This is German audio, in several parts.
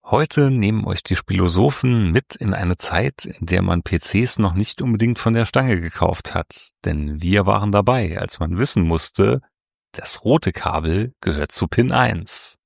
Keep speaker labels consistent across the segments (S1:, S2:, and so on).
S1: Heute nehmen euch die Philosophen mit in eine Zeit, in der man PCs noch nicht unbedingt von der Stange gekauft hat. Denn wir waren dabei, als man wissen musste, das rote Kabel gehört zu Pin 1.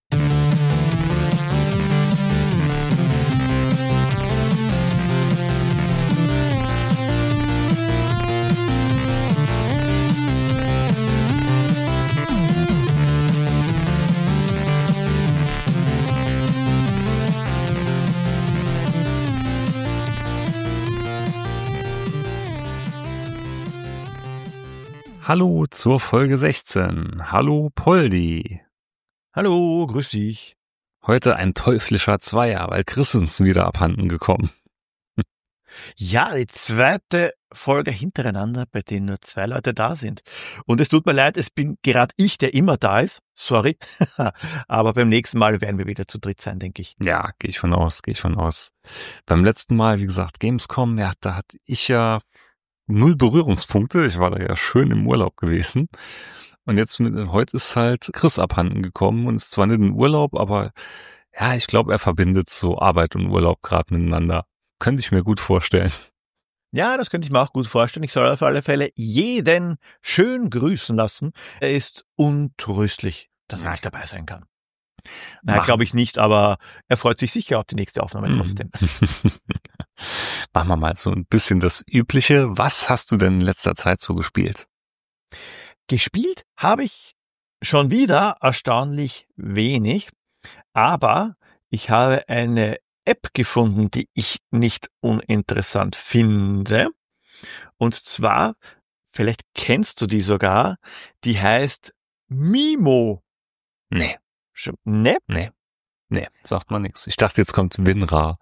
S1: Hallo zur Folge 16. Hallo Poldi.
S2: Hallo, grüß dich.
S1: Heute ein teuflischer Zweier, weil Chris ist uns wieder abhanden gekommen.
S2: Ja, die zweite Folge hintereinander, bei denen nur 2 Leute da sind. Und es tut mir leid, es bin gerade ich, der immer da ist. Sorry. Aber beim nächsten Mal werden wir wieder zu dritt sein, denke ich.
S1: Ja, gehe ich von aus. Beim letzten Mal, wie gesagt, Gamescom, da hatte ich ja 0 Berührungspunkte. Ich war da ja schön im Urlaub gewesen. Und heute ist halt Chris abhanden gekommen und ist zwar nicht in Urlaub, aber ja, ich glaube, er verbindet so Arbeit und Urlaub gerade miteinander. Könnte ich mir gut vorstellen.
S2: Ja, das könnte ich mir auch gut vorstellen. Ich soll auf alle Fälle jeden schön grüßen lassen. Er ist untröstlich, dass er nicht dabei sein kann. Nein, glaube ich nicht, aber er freut sich sicher auf die nächste Aufnahme trotzdem.
S1: Machen wir mal so ein bisschen das Übliche. Was hast du denn in letzter Zeit so gespielt?
S2: Gespielt habe ich schon wieder erstaunlich wenig, aber ich habe eine App gefunden, die ich nicht uninteressant finde. Und zwar, vielleicht kennst du die sogar, die heißt Mimo.
S1: Nee.
S2: Ne?
S1: Nee, sagt man nichts. Ich dachte, jetzt kommt WinRAR.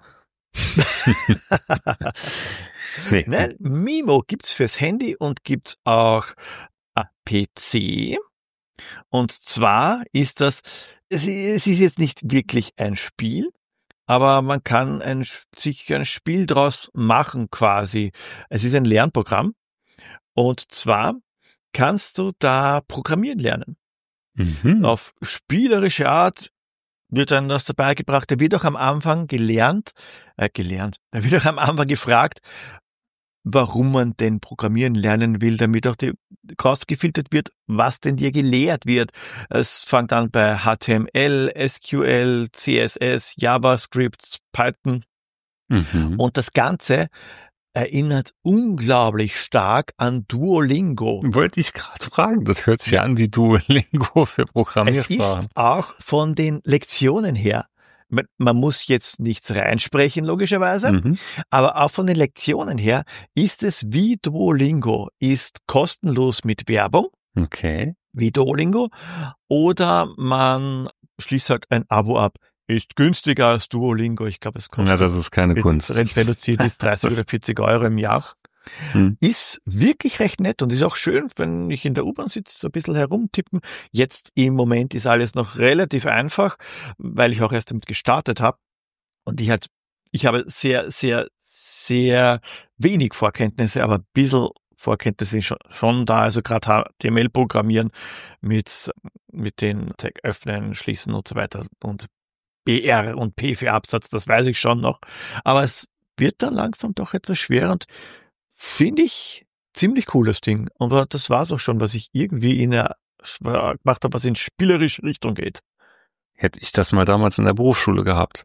S1: Nee.
S2: Nein, Mimo gibt's fürs Handy und gibt's auch am PC. Und zwar ist es ist jetzt nicht wirklich ein Spiel, aber man kann sich ein Spiel draus machen quasi. Es ist ein Lernprogramm und zwar kannst du da programmieren lernen. Auf spielerische Art wird dann das dabei gebracht. Da wird auch am Anfang da wird auch am Anfang gefragt, warum man denn programmieren lernen will, damit auch rausgefiltert wird, was denn dir gelehrt wird. Es fängt an bei HTML, SQL, CSS, JavaScript, Python. Und das Ganze erinnert unglaublich stark an Duolingo.
S1: Wollte ich gerade fragen, das hört sich an wie Duolingo für Programmiersprachen.
S2: Es ist auch von den Lektionen her. Man muss jetzt nichts reinsprechen, logischerweise, aber auch von den Lektionen her ist es wie Duolingo, ist kostenlos mit Werbung,
S1: okay,
S2: wie Duolingo, oder man schließt halt ein Abo ab. Ist günstiger als Duolingo. Ich glaube, es kostet.
S1: Ja, das ist keine Kunst.
S2: Reduziert ist 30 oder 40 Euro im Jahr. Ist wirklich recht nett und ist auch schön, wenn ich in der U-Bahn sitze, so ein bisschen herumtippen. Jetzt im Moment ist alles noch relativ einfach, weil ich auch erst damit gestartet habe. Und ich habe sehr, sehr, sehr wenig Vorkenntnisse, aber ein bisschen Vorkenntnisse schon da. Also gerade HTML programmieren mit den Tag öffnen, schließen und so weiter und BR und P für Absatz, das weiß ich schon noch. Aber es wird dann langsam doch etwas schwer und finde ich ziemlich cooles Ding. Aber das war's auch schon, was ich irgendwie gemacht habe, was in spielerische Richtung geht.
S1: Hätte ich das mal damals in der Berufsschule gehabt.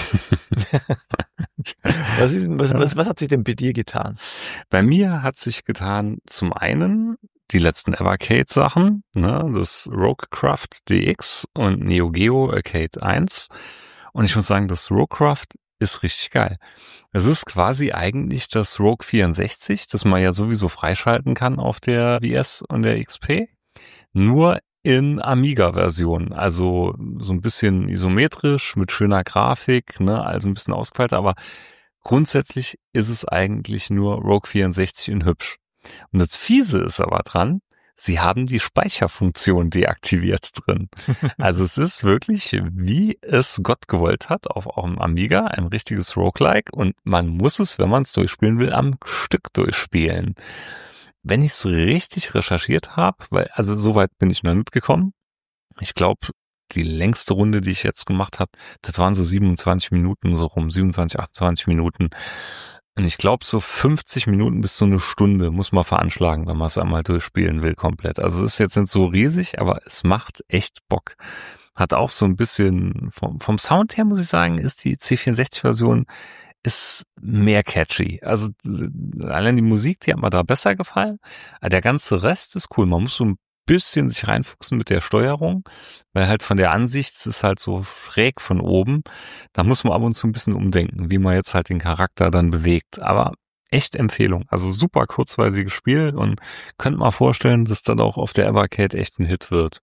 S2: Was hat sich denn bei dir getan?
S1: Bei mir hat sich getan, zum einen die letzten Evercade-Sachen, ne, das Roguecraft DX und Neo Geo Arcade 1. Und ich muss sagen, das Roguecraft ist richtig geil. Es ist quasi eigentlich das Rogue 64, das man ja sowieso freischalten kann auf der VS und der XP, nur in Amiga-Version, also so ein bisschen isometrisch mit schöner Grafik, ne, also ein bisschen ausgefeilter, aber grundsätzlich ist es eigentlich nur Rogue 64 in hübsch. Und das Fiese ist aber dran, sie haben die Speicherfunktion deaktiviert drin. Also es ist wirklich, wie es Gott gewollt hat, auf dem Amiga, ein richtiges Roguelike und man muss es, wenn man es durchspielen will, am Stück durchspielen. Wenn ich es richtig recherchiert habe, also soweit bin ich noch nicht gekommen. Ich glaube, die längste Runde, die ich jetzt gemacht habe, das waren so 27 Minuten, so rum 27, 28 Minuten. Und ich glaube, so 50 Minuten bis zu eine Stunde muss man veranschlagen, wenn man es einmal durchspielen will komplett. Also es ist jetzt nicht so riesig, aber es macht echt Bock. Hat auch so ein bisschen, vom Sound her muss ich sagen, ist die C64-Version ist mehr catchy. Also allein die Musik, die hat mir da besser gefallen. Aber der ganze Rest ist cool. Man muss so ein bisschen sich reinfuchsen mit der Steuerung, weil halt von der Ansicht es ist halt so schräg von oben. Da muss man ab und zu ein bisschen umdenken, wie man jetzt halt den Charakter dann bewegt. Aber echt Empfehlung. Also super kurzweiliges Spiel und könnt mal vorstellen, dass das auch auf der Evercade echt ein Hit wird.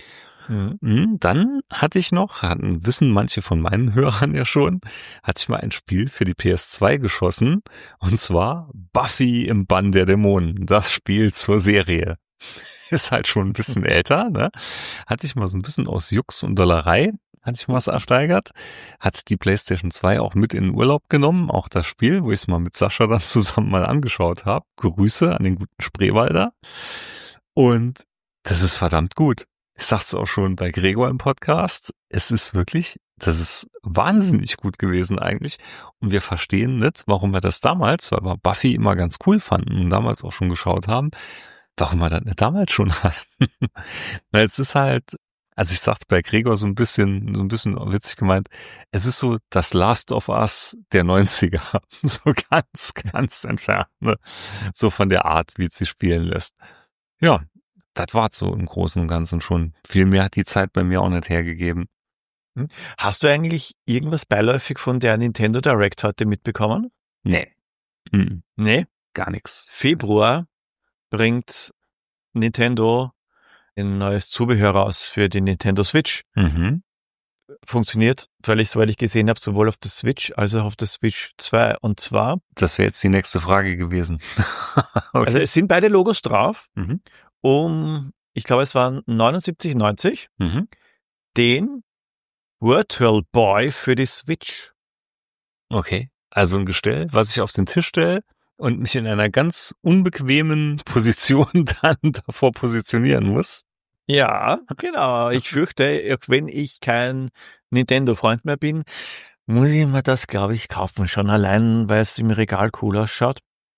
S1: Dann hatte ich noch, wissen manche von meinen Hörern ja schon, hatte ich mal ein Spiel für die PS2 geschossen, und zwar Buffy im Bann der Dämonen, das Spiel zur Serie. Ist halt schon ein bisschen älter, ne? Hatte ich mal so ein bisschen aus Jux und Dollerei, hatte ich mal was ersteigert, hat die PlayStation 2 auch mit in den Urlaub genommen, auch das Spiel, wo ich es mal mit Sascha dann zusammen mal angeschaut habe. Grüße an den guten Spreewalder. Und das ist verdammt gut. Ich sag's auch schon bei Gregor im Podcast. Es ist wirklich, das ist wahnsinnig gut gewesen eigentlich. Und wir verstehen nicht, warum wir das damals, weil wir Buffy immer ganz cool fanden und damals auch schon geschaut haben, warum wir das nicht damals schon hatten. Weil es ist halt, also ich sag's bei Gregor so ein bisschen witzig gemeint, es ist so das Last of Us der 90er. So ganz entfernt, ne? So von der Art, wie es sich spielen lässt. Ja. Das war so im Großen und Ganzen schon. Viel mehr hat die Zeit bei mir auch nicht hergegeben.
S2: Hast du eigentlich irgendwas beiläufig von der Nintendo Direct heute mitbekommen?
S1: Nee.
S2: Nee?
S1: Gar nichts.
S2: Februar bringt Nintendo ein neues Zubehör raus für die Nintendo Switch. Funktioniert, soweit ich gesehen habe, sowohl auf der Switch als auch auf der Switch 2. Und zwar...
S1: Das wäre jetzt die nächste Frage gewesen.
S2: Okay. Also es sind beide Logos drauf. Ich glaube, es waren 79,90, den Virtual Boy für die Switch.
S1: Okay, also ein Gestell, was ich auf den Tisch stelle und mich in einer ganz unbequemen Position dann davor positionieren muss.
S2: Ja, genau. Ich fürchte, wenn ich kein Nintendo-Freund mehr bin, muss ich mir das, glaube ich, kaufen. Schon allein, weil es im Regal cool ausschaut.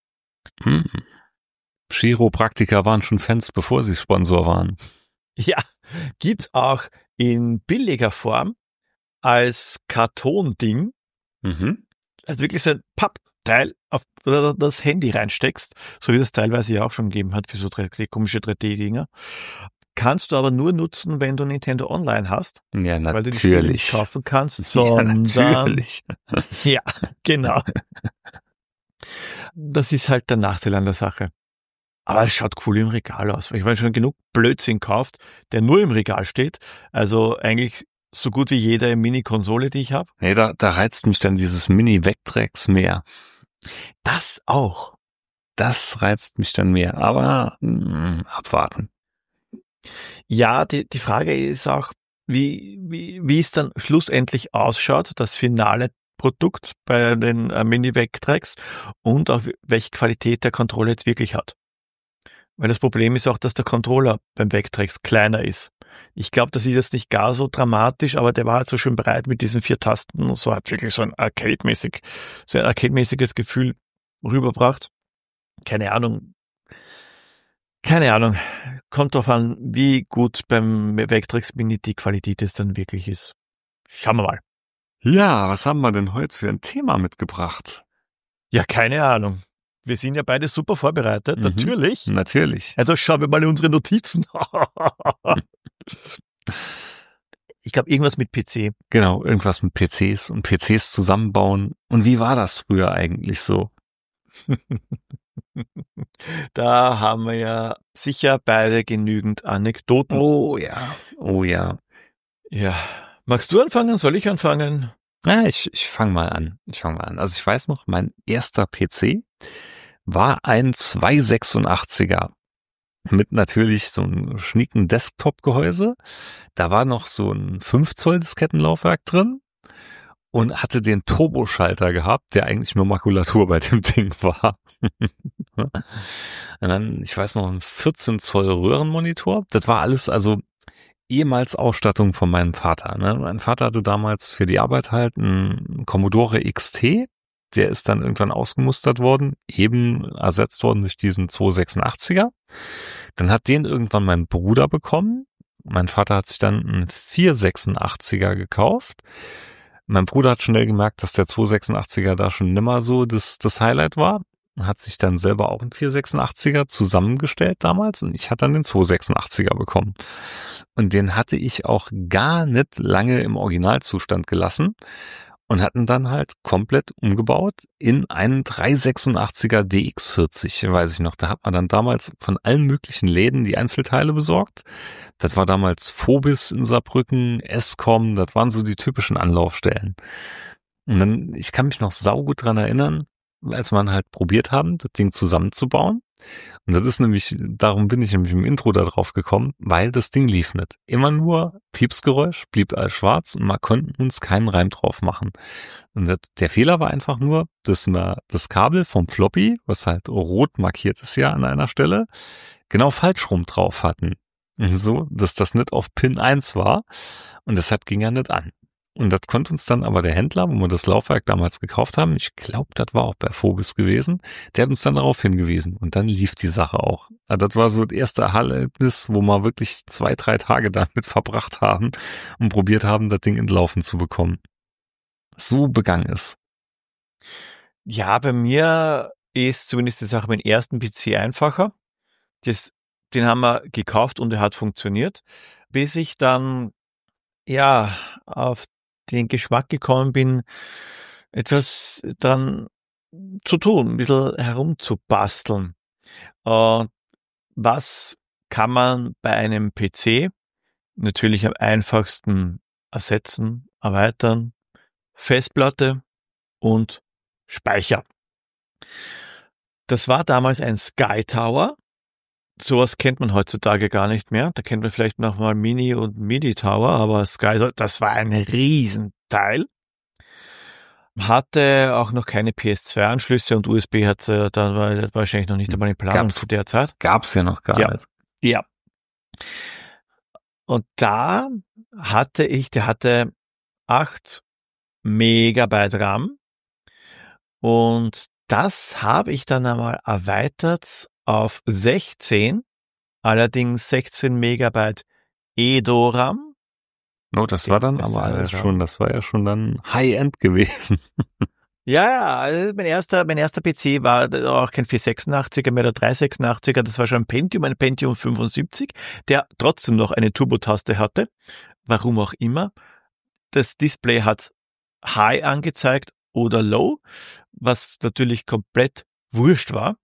S1: Chiropraktiker waren schon Fans, bevor sie Sponsor waren.
S2: Ja, gibt's auch in billiger Form als Kartonding. Also wirklich so ein Pappteil, auf das Handy reinsteckst, so wie das teilweise ja auch schon gegeben hat für so komische 3D-Dinger. Kannst du aber nur nutzen, wenn du Nintendo Online hast.
S1: Ja, natürlich.
S2: Weil du die Spiele nicht kaufen kannst, sondern...
S1: Ja, natürlich.
S2: Ja, genau. Das ist halt der Nachteil an der Sache. Aber es schaut cool im Regal aus. Ich habe schon genug Blödsinn gekauft, der nur im Regal steht. Also eigentlich so gut wie jede Mini-Konsole, die ich habe.
S1: Nee, da reizt mich dann dieses Mini-Vectrex mehr.
S2: Das auch.
S1: Das reizt mich dann mehr. Aber abwarten.
S2: Ja, die Frage ist auch, wie es dann schlussendlich ausschaut, das finale Produkt bei den Mini-Vectrex und auch welche Qualität der Controller jetzt wirklich hat. Weil das Problem ist auch, dass der Controller beim Vectrex kleiner ist. Ich glaube, das ist jetzt nicht gar so dramatisch, aber der war halt so schön breit mit diesen 4 Tasten und so hat wirklich so ein arcade-mäßiges Gefühl rübergebracht. Keine Ahnung. Kommt drauf an, wie gut beim Vectrex Mini die Qualität es dann wirklich ist. Schauen wir mal.
S1: Ja, was haben wir denn heute für ein Thema mitgebracht?
S2: Ja, keine Ahnung. Wir sind ja beide super vorbereitet, natürlich.
S1: Natürlich.
S2: Also schauen wir mal in unsere Notizen. Ich glaube, irgendwas mit PC.
S1: Genau, irgendwas mit PCs und PCs zusammenbauen. Und wie war das früher eigentlich so?
S2: Da haben wir ja sicher beide genügend Anekdoten.
S1: Oh ja.
S2: Ja. Magst du anfangen? Soll ich anfangen?
S1: Ja, ich fange mal an. Also ich weiß noch, mein erster PC war ein 286er mit natürlich so einem schnieken Desktop-Gehäuse. Da war noch so ein 5 Zoll Diskettenlaufwerk drin und hatte den Turboschalter gehabt, der eigentlich nur Makulatur bei dem Ding war. Und dann, ich weiß noch, ein 14 Zoll Röhrenmonitor. Das war alles, also ehemals Ausstattung von meinem Vater. Ne? Mein Vater hatte damals für die Arbeit halt einen Commodore XT. Der ist dann irgendwann ausgemustert worden, eben ersetzt worden durch diesen 286er. Dann hat den irgendwann mein Bruder bekommen. Mein Vater hat sich dann einen 486er gekauft. Mein Bruder hat schnell gemerkt, dass der 286er da schon nimmer so das Highlight war. Hat sich dann selber auch einen 486er zusammengestellt damals und ich hatte dann den 286er bekommen. Und den hatte ich auch gar nicht lange im Originalzustand gelassen und hatten dann halt komplett umgebaut in einen 386er DX40, weiß ich noch. Da hat man dann damals von allen möglichen Läden die Einzelteile besorgt. Das war damals Phobis in Saarbrücken, Escom, das waren so die typischen Anlaufstellen. Und dann, ich kann mich noch saugut dran erinnern, als wir halt probiert haben, das Ding zusammenzubauen. Und das ist nämlich, darum bin ich nämlich im Intro da drauf gekommen, weil das Ding lief nicht. Immer nur Piepsgeräusch, blieb alles schwarz und wir konnten uns keinen Reim drauf machen. Und der Fehler war einfach nur, dass wir das Kabel vom Floppy, was halt rot markiert ist ja an einer Stelle, genau falsch rum drauf hatten. Und so, dass das nicht auf Pin 1 war und deshalb ging er nicht an. Und das konnte uns dann aber der Händler, wo wir das Laufwerk damals gekauft haben, ich glaube, das war auch bei Phobis gewesen, der hat uns dann darauf hingewiesen und dann lief die Sache auch. Also das war so das erste Erlebnis, wo wir wirklich 2-3 Tage damit verbracht haben und probiert haben, das Ding entlaufen zu bekommen. So begann es.
S2: Ja, bei mir ist zumindest die Sache mit dem ersten PC einfacher. Den haben wir gekauft und er hat funktioniert, bis ich dann auf den Geschmack gekommen bin, etwas dran zu tun, ein bisschen herumzubasteln. Was kann man bei einem PC natürlich am einfachsten ersetzen, erweitern? Festplatte und Speicher. Das war damals ein Sky Tower. Sowas kennt man heutzutage gar nicht mehr. Da kennt man vielleicht noch mal Mini und Midi Tower, aber Sky, das war ein Riesenteil. Hatte auch noch keine PS2-Anschlüsse und USB hat da war wahrscheinlich noch nicht einmal in Planung zu der Zeit.
S1: Gab's ja noch gar nicht.
S2: Ja. Und da der hatte 8 Megabyte RAM und das habe ich dann einmal erweitert auf 16, allerdings 16 Megabyte EDO-RAM.
S1: No, das war dann aber alles schon, das war ja schon dann High-End gewesen.
S2: Ja, also mein erster PC war auch kein 486er mehr, der 386er, das war schon ein Pentium 75, der trotzdem noch eine Turbo-Taste hatte, warum auch immer. Das Display hat High angezeigt oder Low, was natürlich komplett wurscht war.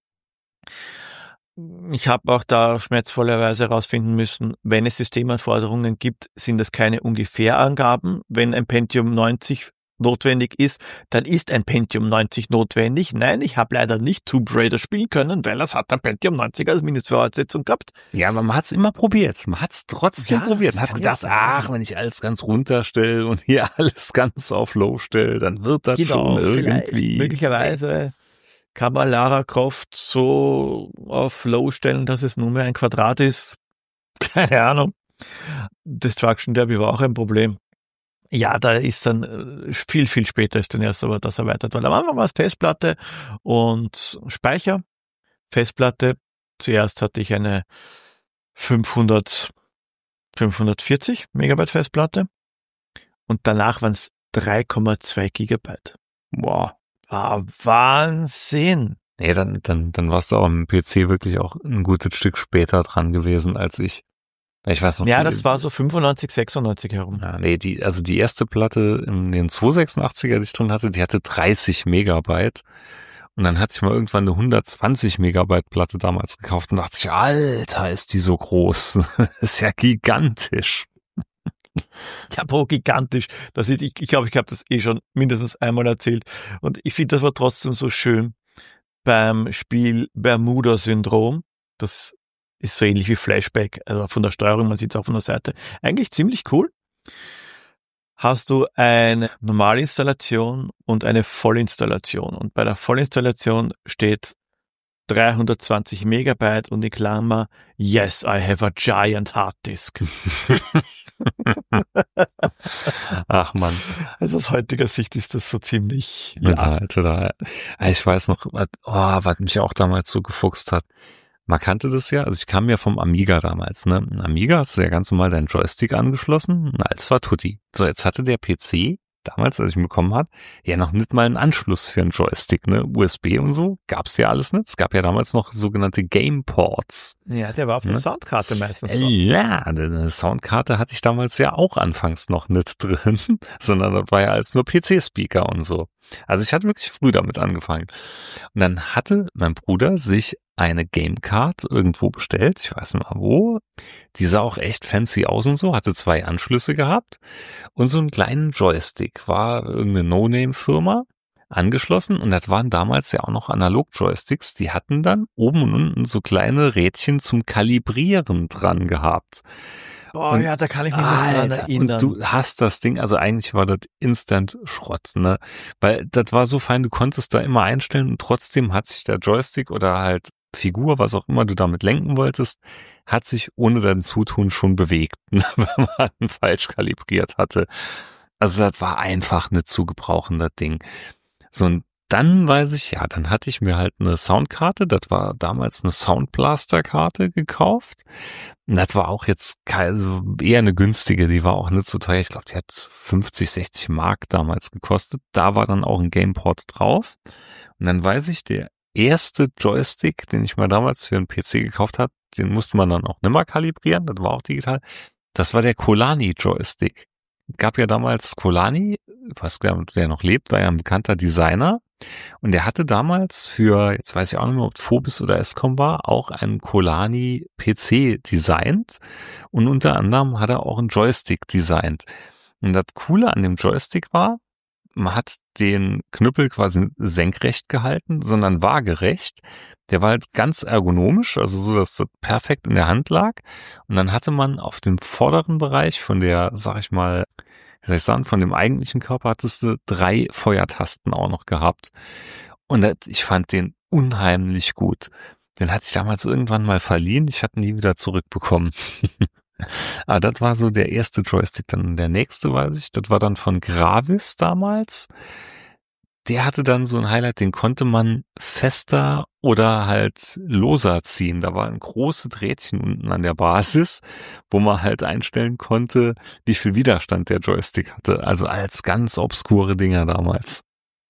S2: Ich habe auch da schmerzvollerweise herausfinden müssen, wenn es Systemanforderungen gibt, sind das keine Ungefährangaben. Wenn ein Pentium 90 notwendig ist, dann ist ein Pentium 90 notwendig. Nein, ich habe leider nicht Tomb Raider spielen können, weil das hat der Pentium 90 als Mindestvoraussetzung gehabt.
S1: Ja, aber man hat es immer probiert. Man hat es trotzdem probiert. Man hat gedacht, wenn ich alles ganz runterstelle und hier alles ganz auf Low stelle, dann wird das schon irgendwie.
S2: Möglicherweise kann man Lara Croft so auf Low stellen, dass es nur mehr ein Quadrat ist. Keine Ahnung. Destruction Derby war auch ein Problem. Ja, da ist dann viel, viel später ist dann erst aber das erweitert worden. Am Anfang war es Festplatte und Speicher. Festplatte, zuerst hatte ich eine 540 Megabyte Festplatte und danach waren es 3,2 Gigabyte.
S1: Wow.
S2: War Wahnsinn.
S1: Nee, dann warst du auch am PC wirklich auch ein gutes Stück später dran gewesen als ich. Ich weiß noch.
S2: Ja, das war so 95, 96 herum.
S1: Ja, nee, die erste Platte in den 286er, die ich drin hatte, die hatte 30 Megabyte. Und dann hatte ich mal irgendwann eine 120 Megabyte Platte damals gekauft und dachte ich, Alter, ist die so groß. Das ist ja gigantisch.
S2: Ja, gigantisch. Ich glaube, ich habe das schon mindestens einmal erzählt. Und ich finde, das war trotzdem so schön beim Spiel Bermuda-Syndrom. Das ist so ähnlich wie Flashback, also von der Steuerung, man sieht es auch von der Seite. Eigentlich ziemlich cool. Hast du eine Normalinstallation und eine Vollinstallation. Und bei der Vollinstallation steht 320 Megabyte und in Klammer, yes, I have a giant hard disk.
S1: Ach man.
S2: Also aus heutiger Sicht ist das so ziemlich,
S1: Total. Ich weiß noch, was mich auch damals so gefuchst hat. Man kannte das ja, also ich kam ja vom Amiga damals, ne? Ein Amiga hast du ja ganz normal deinen Joystick angeschlossen, als war Tutti. So, jetzt hatte der PC damals, als ich ihn bekommen habe, ja noch nicht mal einen Anschluss für einen Joystick, ne? USB und so, gab's ja alles nicht. Es gab ja damals noch sogenannte Gameports.
S2: Ja, der war auf der Soundkarte meistens drauf.
S1: Ja, eine Soundkarte hatte ich damals ja auch anfangs noch nicht drin, sondern das war ja als nur PC-Speaker und so. Also ich hatte wirklich früh damit angefangen. Und dann hatte mein Bruder sich eine Gamecard irgendwo bestellt, ich weiß nicht mal wo. Die sah auch echt fancy aus und so, hatte 2 Anschlüsse gehabt und so einen kleinen Joystick, war irgendeine No-Name-Firma angeschlossen und das waren damals ja auch noch Analog-Joysticks, die hatten dann oben und unten so kleine Rädchen zum Kalibrieren dran gehabt.
S2: Boah, ja, da kann ich mich noch dran erinnern.
S1: Und du hast das Ding, also eigentlich war das Instant Schrott, ne? Weil das war so fein, du konntest da immer einstellen und trotzdem hat sich der Joystick oder halt Figur, was auch immer du damit lenken wolltest, hat sich ohne dein Zutun schon bewegt, ne? Wenn man ihn falsch kalibriert hatte. Also das war einfach nicht zu gebrauchen, das Ding. So, und dann weiß ich, ja, dann hatte ich mir halt eine Soundkarte, das war damals eine Soundblaster-Karte gekauft. Und das war auch jetzt eher eine günstige, die war auch nicht so teuer. Ich glaube, die hat 50, 60 Mark damals gekostet. Da war dann auch ein Gameport drauf. Und dann weiß ich, der erste Joystick, den ich mal damals für einen PC gekauft habe, den musste man dann auch nimmer kalibrieren, das war auch digital. Das war der Kolani Joystick. Gab ja damals Kolani, ich weiß gar nicht, der noch lebt, war ja ein bekannter Designer. Und der hatte damals für, jetzt weiß ich auch nicht mehr, ob Phobis oder Escom war, auch einen Kolani PC designt. Und unter anderem hat er auch einen Joystick designt. Und das Coole an dem Joystick war, man hat den Knüppel quasi senkrecht gehalten, sondern waagerecht. Der war halt ganz ergonomisch, also so, dass das perfekt in der Hand lag. Und dann hatte man auf dem vorderen Bereich von der, sag ich mal, wie soll ich sagen, von dem eigentlichen Körper hattest du 3 Feuertasten auch noch gehabt. Und ich fand den unheimlich gut. Den hatte ich damals irgendwann mal verliehen, ich hatte ihn nie wieder zurückbekommen. Aber das war so der erste Joystick. Dann der nächste, weiß ich, das war dann von Gravis damals. Der hatte dann so ein Highlight, den konnte man fester oder halt loser ziehen. Da war ein großes Rädchen unten an der Basis, wo man halt einstellen konnte, wie viel Widerstand der Joystick hatte. Also als ganz obskure Dinger damals.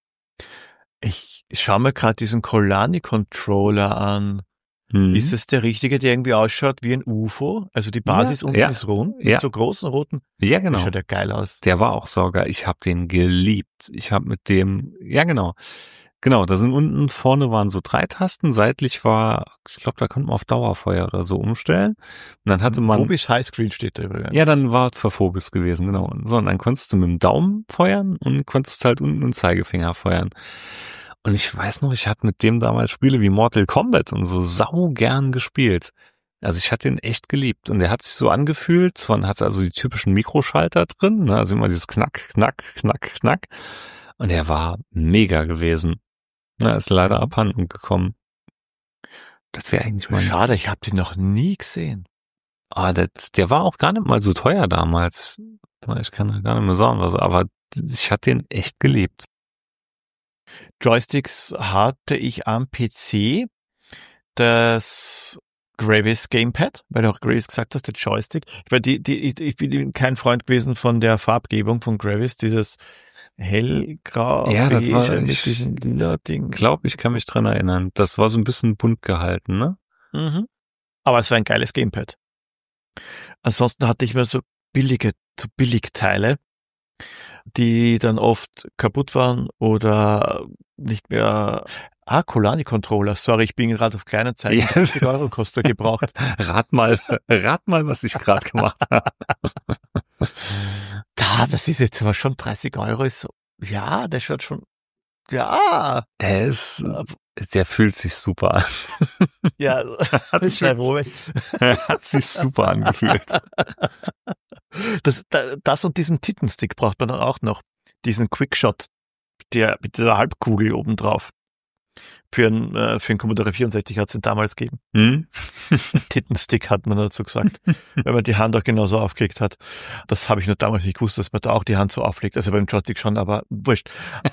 S2: Ich schaue mir gerade diesen Kolani-Controller an. Ist es der richtige, der irgendwie ausschaut wie ein UFO? Also die Basis unten ist rund, mit so großen roten.
S1: Ja, genau.
S2: Der schaut ja geil aus.
S1: Der war auch saugeil. Ich habe den geliebt. Ich habe mit dem, ja genau. Genau, da sind unten vorne waren so 3 Tasten, seitlich war, ich glaube, da konnte man auf Dauerfeuer oder so umstellen. Und dann hatte man.
S2: Phobis Highscreen steht da übrigens.
S1: Ja, dann war es für Phobis gewesen, genau. Und so, und dann konntest du mit dem Daumen feuern und konntest halt unten mit dem Zeigefinger feuern. Und ich weiß noch, ich hatte mit dem damals Spiele wie Mortal Kombat und so sau gern gespielt. Also ich hatte ihn echt geliebt und der hat sich so angefühlt, zwar hatte also die typischen Mikroschalter drin, ne, also immer dieses Knack, Knack, Knack, Knack. Und der war mega gewesen. Na, ist leider abhanden gekommen. Das wäre eigentlich mal.
S2: Schade, ich habe den noch nie gesehen.
S1: Der war auch gar nicht mal so teuer damals. Ich kann gar nicht mehr sagen, was, aber ich hatte den echt geliebt.
S2: Joysticks hatte ich am PC, das Gravis Gamepad, weil du auch Gravis gesagt hast, der Joystick. Ich bin kein Freund gewesen von der Farbgebung von Gravis, dieses hellgrau,
S1: ja, das war
S2: mit diesem lila Ding.
S1: Glaube ich, kann mich dran erinnern. Das war so ein bisschen bunt gehalten, ne?
S2: Mhm. Aber es war ein geiles Gamepad. Ansonsten hatte ich mir so Billigteile, die dann oft kaputt waren oder nicht mehr. Kolani-Controller. Sorry, ich bin gerade auf kleinen Zeiten. 50 Euro kostet gebraucht.
S1: Rat mal, was ich gerade gemacht habe.
S2: Das ist jetzt aber schon 30 Euro. Ist so, ja, der schaut schon. Ja.
S1: Der fühlt sich super an.
S2: Ja,
S1: hat sich super angefühlt.
S2: Das und diesen Tittenstick braucht man dann auch noch. Diesen Quickshot, der mit dieser Halbkugel oben drauf. Für einen Commodore 64 hat es den damals gegeben. Tittenstick hat man dazu gesagt, wenn man die Hand auch genauso aufgelegt hat. Das habe ich nur damals nicht gewusst, dass man da auch die Hand so auflegt. Also beim Joystick schon, aber wurscht.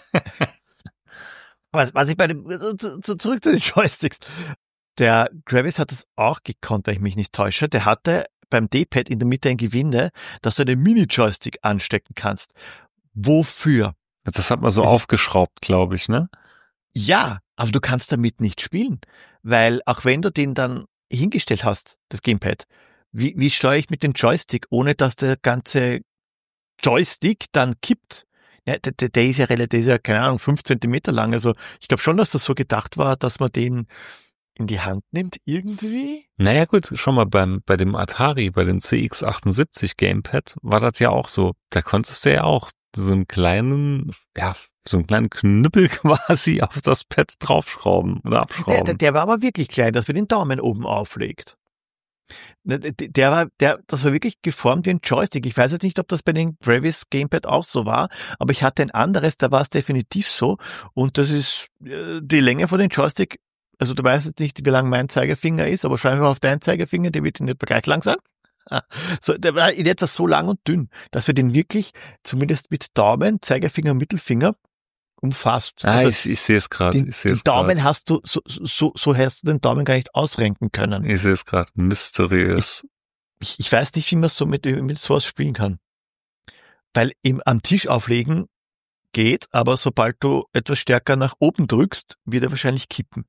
S2: Was ich zurück zu den Joysticks. Der Travis hat es auch gekonnt, wenn ich mich nicht täusche. Der hatte beim D-Pad in der Mitte ein Gewinde, dass du einen Mini-Joystick anstecken kannst. Wofür?
S1: Das hat man so aufgeschraubt, glaube ich, ne?
S2: Ja, aber du kannst damit nicht spielen, weil auch wenn du den dann hingestellt hast, das Gamepad, wie steuere ich mit dem Joystick, ohne dass der ganze Joystick dann kippt? Ja, der ist ja, keine Ahnung, 5 Zentimeter lang. Also ich glaube schon, dass das so gedacht war, dass man den in die Hand nimmt irgendwie.
S1: Naja gut, schon mal bei dem Atari, bei dem CX78 Gamepad war das ja auch so. Da konntest du ja auch so einen kleinen Knüppel quasi auf das Pad draufschrauben oder abschrauben.
S2: Der war aber wirklich klein, dass man den Daumen oben auflegt. Das war wirklich geformt wie ein Joystick. Ich weiß jetzt nicht, ob das bei den Travis Gamepad auch so war, aber ich hatte ein anderes, da war es definitiv so. Und das ist die Länge von dem Joystick. Also du weißt jetzt nicht, wie lang mein Zeigefinger ist, aber schau einfach auf deinen Zeigefinger, der wird in etwa gleich lang sein. So, der war in etwa so lang und dünn, dass wir den wirklich zumindest mit Daumen, Zeigefinger und Mittelfinger umfasst.
S1: Also ich sehe es gerade.
S2: Den Daumen hast du, so hast du den Daumen gar nicht ausrenken können.
S1: Ich sehe es gerade. Mysteriös.
S2: Ich weiß nicht, wie man so mit sowas spielen kann. Weil am Tisch auflegen geht, aber sobald du etwas stärker nach oben drückst, wird er wahrscheinlich kippen.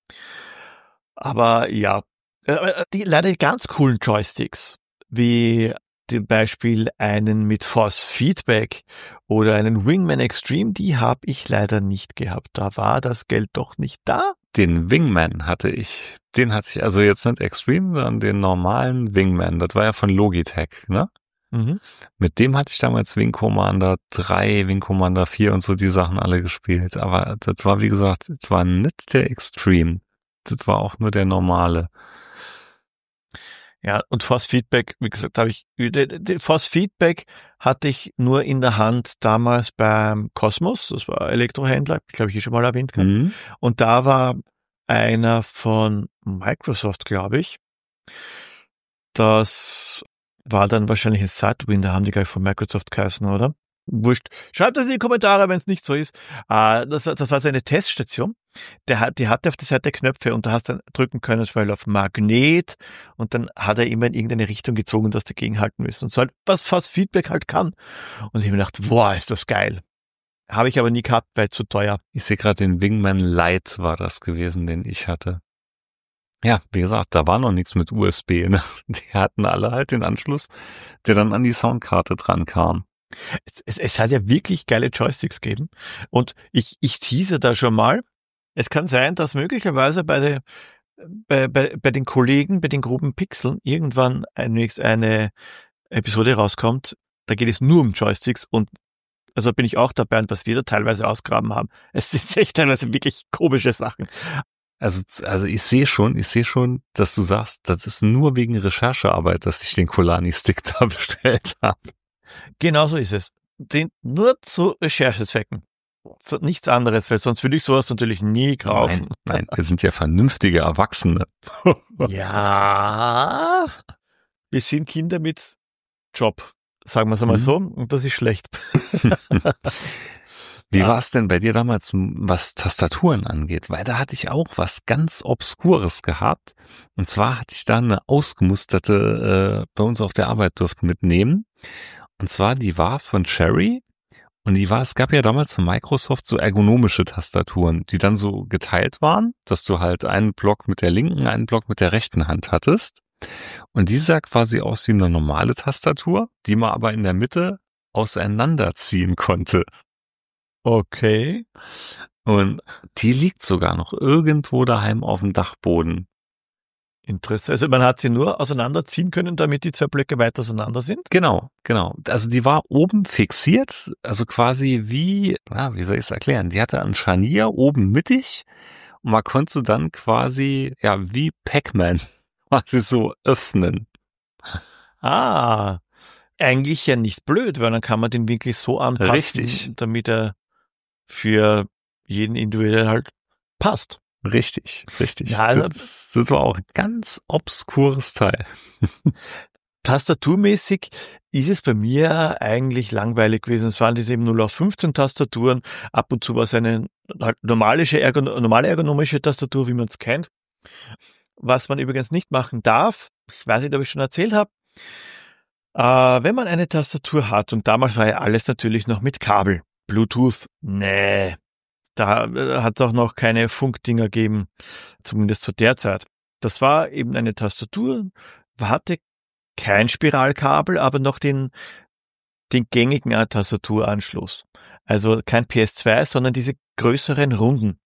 S2: Aber ja, die leider ganz coolen Joysticks, wie zum Beispiel einen mit Force Feedback oder einen Wingman Extreme, die habe ich leider nicht gehabt. Da war das Geld doch nicht da.
S1: Den Wingman hatte ich. Den hatte ich also jetzt nicht Extreme, sondern den normalen Wingman. Das war ja von Logitech, ne?
S2: Mhm.
S1: Mit dem hatte ich damals Wing Commander 3, Wing Commander 4 und so die Sachen alle gespielt. Aber das war, wie gesagt, das war nicht der Extreme. Das war auch nur der normale.
S2: Ja, und Force Feedback, wie gesagt, Force Feedback hatte ich nur in der Hand damals beim Cosmos, das war Elektrohändler, ich glaube, ich schon mal erwähnt gehabt.
S1: Mhm.
S2: Und da war einer von Microsoft, glaube ich. Das war dann wahrscheinlich ein Sidewind, da haben die gleich von Microsoft geheißen, oder? Wurscht. Schreibt das in die Kommentare, wenn es nicht so ist. Das war so eine Teststation. Die hatte auf der Seite Knöpfe und du hast dann drücken können, zum Beispiel auf Magnet und dann hat er immer in irgendeine Richtung gezogen, dass du dagegenhalten müssen. Und so halt, was Force Feedback halt kann. Und ich habe mir gedacht, boah, ist das geil. Habe ich aber nie gehabt, weil zu teuer.
S1: Ich sehe gerade, den Wingman Lite war das gewesen, den ich hatte. Ja, wie gesagt, da war noch nichts mit USB. Ne? Die hatten alle halt den Anschluss, der dann an die Soundkarte dran kam.
S2: Es hat ja wirklich geile Joysticks gegeben. Und ich tease da schon mal. Es kann sein, dass möglicherweise bei den Kollegen, bei den groben Pixeln irgendwann eine Episode rauskommt. Da geht es nur um Joysticks und also bin ich auch dabei, was wir da teilweise ausgraben haben. Es sind echt teilweise wirklich komische Sachen.
S1: Also ich sehe schon, dass du sagst, das ist nur wegen Recherchearbeit, dass ich den Kolani-Stick da bestellt habe.
S2: Genau so ist es. Nur zu Recherchezwecken. So, nichts anderes, weil sonst würde ich sowas natürlich nie kaufen.
S1: Nein, wir sind ja vernünftige Erwachsene.
S2: Ja, wir sind Kinder mit Job, sagen wir es einmal so, und das ist schlecht.
S1: Wie war es denn bei dir damals, was Tastaturen angeht? Weil da hatte ich auch was ganz Obskures gehabt. Und zwar hatte ich da eine ausgemusterte, bei uns auf der Arbeit durften mitnehmen. Und zwar, die war von Cherry. Und es gab ja damals von Microsoft so ergonomische Tastaturen, die dann so geteilt waren, dass du halt einen Block mit der linken, einen Block mit der rechten Hand hattest. Und die sah quasi aus wie eine normale Tastatur, die man aber in der Mitte auseinanderziehen konnte.
S2: Okay.
S1: Und die liegt sogar noch irgendwo daheim auf dem Dachboden.
S2: Interessant. Also man hat sie nur auseinanderziehen können, damit die zwei Blöcke weiter auseinander sind?
S1: Genau. Also die war oben fixiert, also quasi wie soll ich es erklären? Die hatte ein Scharnier oben mittig und man konnte dann quasi, wie Pac-Man, quasi so öffnen.
S2: Eigentlich ja nicht blöd, weil dann kann man den wirklich so anpassen,
S1: Richtig.
S2: Damit er für jeden individuell halt passt.
S1: Richtig.
S2: Ja, also
S1: Das war auch ein ganz obskures Teil.
S2: tastaturmäßig ist es bei mir eigentlich langweilig gewesen. Es waren diese eben 0815 Tastaturen. Ab und zu war es eine halt normale ergonomische Tastatur, wie man es kennt. Was man übrigens nicht machen darf, ich weiß nicht, ob ich schon erzählt habe, wenn man eine Tastatur hat, und damals war ja alles natürlich noch mit Kabel, Bluetooth, nee, da hat es auch noch keine Funkdinger gegeben, zumindest zu der Zeit. Das war eben eine Tastatur, hatte kein Spiralkabel, aber noch den gängigen Tastaturanschluss. Also kein PS2, sondern diese größeren Runden.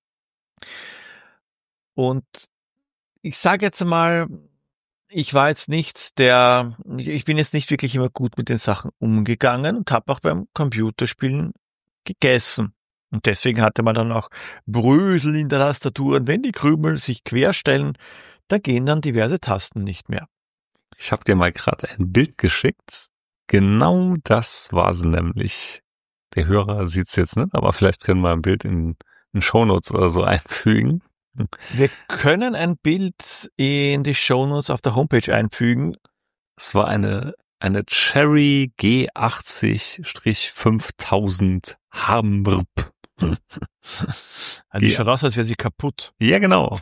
S2: Und ich sage jetzt mal, ich bin jetzt nicht wirklich immer gut mit den Sachen umgegangen und habe auch beim Computerspielen gegessen. Und deswegen hatte man dann auch Brösel in der Tastatur. Und wenn die Krümel sich querstellen, da gehen dann diverse Tasten nicht mehr.
S1: Ich habe dir mal gerade ein Bild geschickt. Genau das war sie nämlich. Der Hörer sieht es jetzt nicht, aber vielleicht können wir ein Bild in Shownotes oder so einfügen.
S2: Wir können ein Bild in die Shownotes auf der Homepage einfügen.
S1: Es war eine Cherry G80-5000 Hamburg.
S2: Die schaut aus, als wäre sie kaputt.
S1: Ja, genau.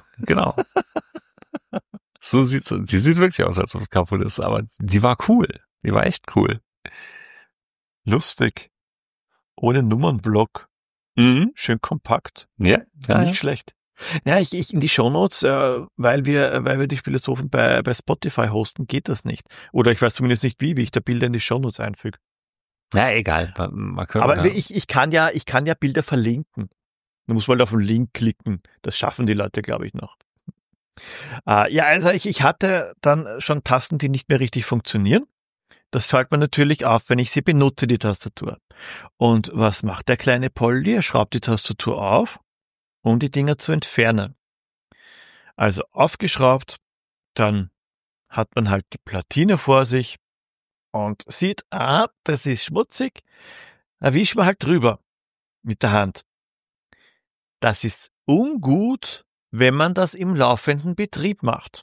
S1: Die sieht wirklich aus, als ob es kaputt ist, aber die war cool. Die war echt cool.
S2: Lustig. Ohne Nummernblock.
S1: Mhm.
S2: Schön kompakt.
S1: Ja.
S2: Nicht schlecht. Ja, ich in die Shownotes, weil wir die Philosophen bei Spotify hosten, geht das nicht. Oder ich weiß zumindest nicht, wie ich da Bilder in die Shownotes einfüge.
S1: Ja, egal.
S2: Aber ich kann ja Bilder verlinken. Da muss man auf den Link klicken. Das schaffen die Leute, glaube ich, noch. Ja, also ich hatte dann schon Tasten, die nicht mehr richtig funktionieren. Das fällt mir natürlich auf, wenn ich sie benutze, die Tastatur. Und was macht der kleine Poldi? Er schraubt die Tastatur auf, um die Dinger zu entfernen. Also aufgeschraubt, dann hat man halt die Platine vor sich und sieht, das ist schmutzig. Da wischt man halt drüber mit der Hand. Das ist ungut, wenn man das im laufenden Betrieb macht.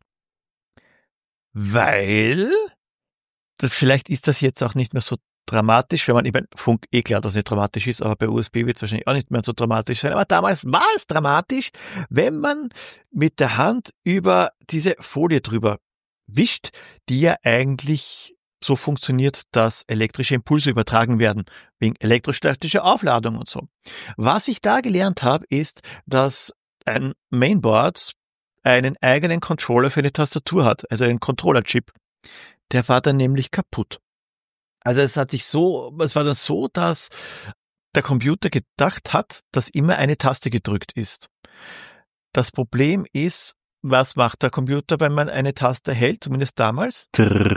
S2: Weil, vielleicht ist das jetzt auch nicht mehr so dramatisch, wenn man, ich meine, Funk, klar, dass es nicht dramatisch ist, aber bei USB wird es wahrscheinlich auch nicht mehr so dramatisch sein. Aber damals war es dramatisch, wenn man mit der Hand über diese Folie drüber wischt, die ja eigentlich so funktioniert, dass elektrische Impulse übertragen werden, wegen elektrostatischer Aufladung und so. Was ich da gelernt habe, ist, dass ein Mainboard einen eigenen Controller für eine Tastatur hat, also einen Controller-Chip. Der war dann nämlich kaputt. Also es war dann so, dass der Computer gedacht hat, dass immer eine Taste gedrückt ist. Das Problem ist, was macht der Computer, wenn man eine Taste hält, zumindest damals?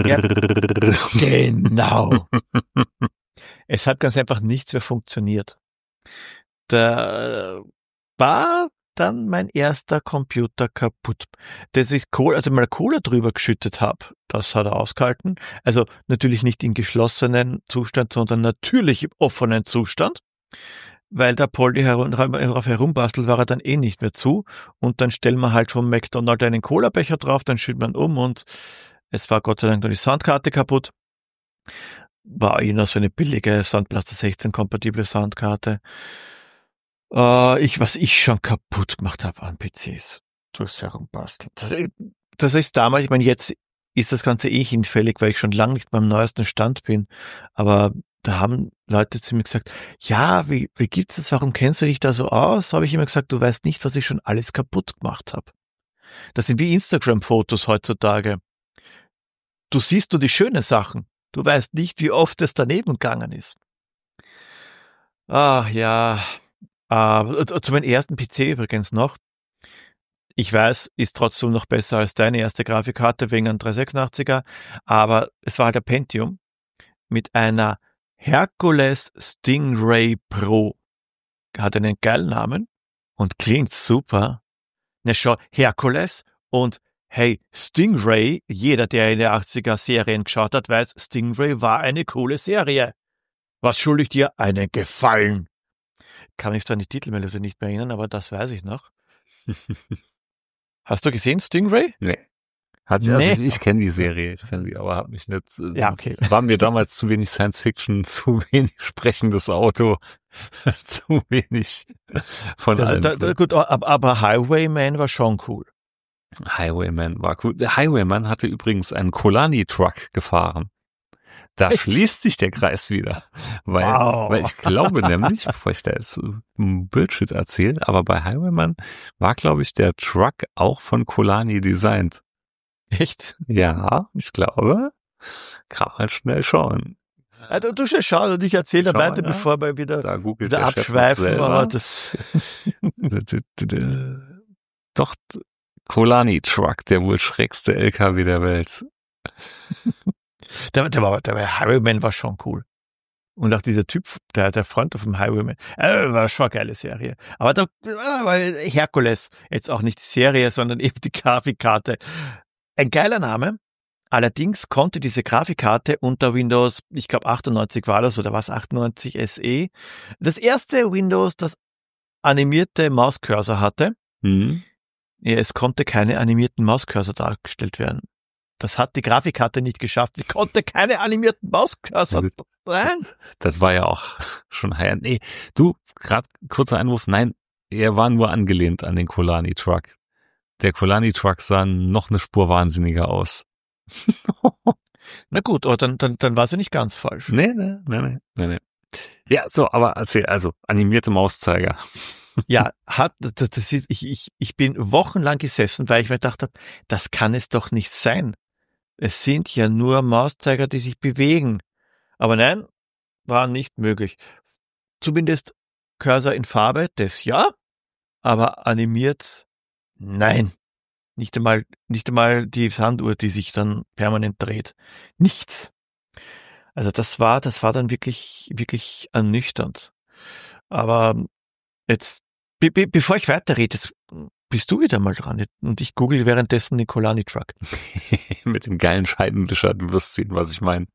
S2: Genau. Es hat ganz einfach nichts mehr funktioniert. Da war dann mein erster Computer kaputt. Dass ich mal Cola drüber geschüttet habe, das hat er ausgehalten. Also natürlich nicht in geschlossenen Zustand, sondern natürlich im offenen Zustand. Weil der Poldi herumbastelt, war er dann eh nicht mehr zu. Und dann stellen wir halt vom McDonald's einen Cola-Becher drauf, dann schüttet man und es war Gott sei Dank nur die Soundkarte kaputt. War eh noch so eine billige Soundblaster 16 kompatible Soundkarte. Was ich schon kaputt gemacht habe an PCs durchs Herumbasteln. Das ist damals, ich meine, jetzt ist das Ganze eh hinfällig, weil ich schon lange nicht beim neuesten Stand bin. Aber da haben Leute zu mir gesagt, ja, wie gibt's das? Warum kennst du dich da so aus? Habe ich immer gesagt, du weißt nicht, was ich schon alles kaputt gemacht habe. Das sind wie Instagram-Fotos heutzutage. Du siehst nur die schönen Sachen. Du weißt nicht, wie oft es daneben gegangen ist. Ach ja. Zu meinem ersten PC übrigens noch. Ich weiß, ist trotzdem noch besser als deine erste Grafikkarte wegen einem 386er, aber es war halt ein Pentium mit einer Hercules Stingray Pro. Hat einen geilen Namen und klingt super. Na schau, Hercules und hey, Stingray, jeder, der in der 80er-Serien geschaut hat, weiß, Stingray war eine coole Serie. Was schulde ich dir? Einen Gefallen. Kann mich zwar an die Titelmelodie nicht mehr erinnern, aber das weiß ich noch. Hast du gesehen, Stingray?
S1: Nee. Also ich kenne die Serie, aber habe mich nicht.
S2: Ja, okay.
S1: War mir damals zu wenig Science Fiction, zu wenig sprechendes Auto, zu wenig von allem.
S2: Gut, aber Highwayman war schon cool.
S1: Highwayman war cool. Der Highwayman hatte übrigens einen Kolani-Truck gefahren. Da
S2: Echt?
S1: schließt sich der Kreis wieder. Weil ich glaube nämlich, bevor ich da jetzt Bullshit erzähle, aber bei Highwayman war, glaube ich, der Truck auch von Kolani designt.
S2: Echt?
S1: Ja, ich glaube. Kann halt schnell schauen.
S2: Also, du schau und ich erzähle weiter, bevor wir wieder abschweifen, aber das.
S1: Doch, Kolani Truck, der wohl schrägste LKW der Welt.
S2: Der Highwayman war schon cool. Und auch dieser Typ, der Freund auf dem Highwayman, war schon eine geile Serie. Aber da war Herkules, jetzt auch nicht die Serie, sondern eben die Grafikkarte. Ein geiler Name. Allerdings konnte diese Grafikkarte unter Windows, ich glaube 98 war das, oder was, 98 SE, das erste Windows, das animierte Mauscursor hatte.
S1: Mhm.
S2: Ja, es konnte keine animierten Mauscursor dargestellt werden. Das hat die Grafikkarte nicht geschafft. Sie konnte keine animierten Mauscursor. Nein.
S1: Das war ja auch schon high-end. Nee, du, gerade kurzer Einwurf. Nein, er war nur angelehnt an den Kolani Truck. Der Kolani Truck sah noch eine Spur wahnsinniger aus.
S2: Na gut, aber dann war sie nicht ganz falsch.
S1: Nee. Ja, so, aber erzähl, also animierte Mauszeiger.
S2: Ja, ich bin wochenlang gesessen, weil ich mir gedacht habe, das kann es doch nicht sein. Es sind ja nur Mauszeiger, die sich bewegen. Aber nein, war nicht möglich. Zumindest Cursor in Farbe, das ja, aber animiert, nein. Nicht einmal die Sanduhr, die sich dann permanent dreht. Nichts. Also das war dann wirklich, wirklich ernüchternd. Aber jetzt, bevor ich weiterrede, jetzt bist du wieder mal dran. Und ich google währenddessen den Kolani Truck.
S1: Mit dem geilen Scheibenwischer, du wirst sehen, was ich meine.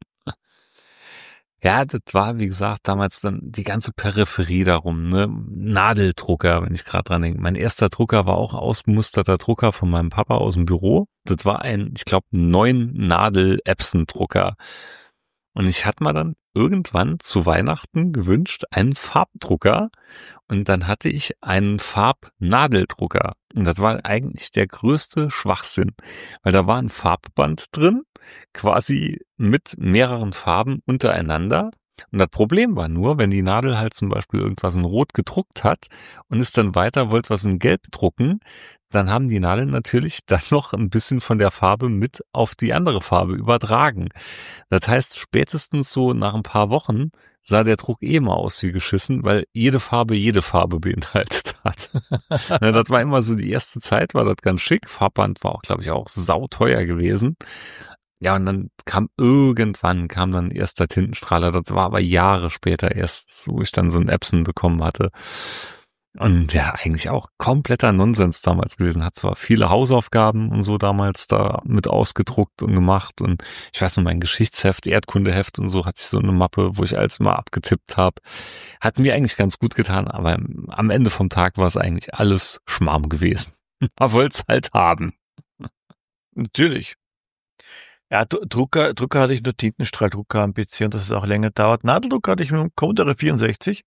S1: Ja, das war, wie gesagt, damals dann die ganze Peripherie darum, ne? Nadeldrucker, wenn ich gerade dran denke. Mein erster Drucker war auch ausgemusterter Drucker von meinem Papa aus dem Büro. Das war ein, ich glaube, 9-Nadel-Epson-Drucker. Und ich hatte mir dann irgendwann zu Weihnachten gewünscht, einen Farbdrucker. Und dann hatte ich einen Farbnadeldrucker. Und das war eigentlich der größte Schwachsinn, weil da war ein Farbband drin, quasi mit mehreren Farben untereinander. Und das Problem war nur, wenn die Nadel halt zum Beispiel irgendwas in Rot gedruckt hat und es dann weiter wollte was in Gelb drucken, dann haben die Nadeln natürlich dann noch ein bisschen von der Farbe mit auf die andere Farbe übertragen. Das heißt, spätestens so nach ein paar Wochen sah der Druck eh mal aus wie geschissen, weil jede Farbe beinhaltet hat. Na, das war immer so die erste Zeit, war das ganz schick. Farbband war auch, glaube ich, auch sauteuer gewesen. Ja, und dann kam dann erst der Tintenstrahler. Das war aber Jahre später erst, wo ich dann so einen Epson bekommen hatte. Und ja, eigentlich auch kompletter Nonsens damals gewesen. Hat zwar viele Hausaufgaben und so damals da mit ausgedruckt und gemacht. Und ich weiß noch, mein Geschichtsheft, Erdkundeheft und so, hatte ich so eine Mappe, wo ich alles mal abgetippt habe. Hat mir eigentlich ganz gut getan, aber am Ende vom Tag war es eigentlich alles Schmarrn gewesen. Man wollte es halt haben.
S2: Natürlich. Ja, Drucker hatte ich nur Tintenstrahldrucker am PC und dass es auch länger dauert. Nadeldrucker hatte ich mit dem Commodore 64.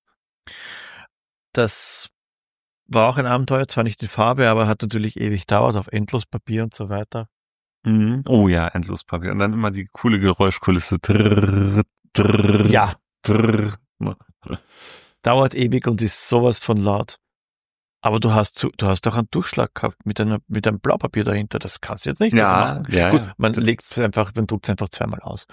S2: Das war auch ein Abenteuer, zwar nicht in Farbe, aber hat natürlich ewig dauert auf Endlospapier und so weiter.
S1: Mhm. Oh ja, Endlospapier. Und dann immer die coole Geräuschkulisse. Trrr, trrr,
S2: ja.
S1: Trrr.
S2: Dauert ewig und ist sowas von laut. Aber du hast doch einen Durchschlag gehabt mit einem Blaupapier dahinter. Das kannst du jetzt nicht machen.
S1: Ja.
S2: Gut, man druckt es einfach zweimal aus.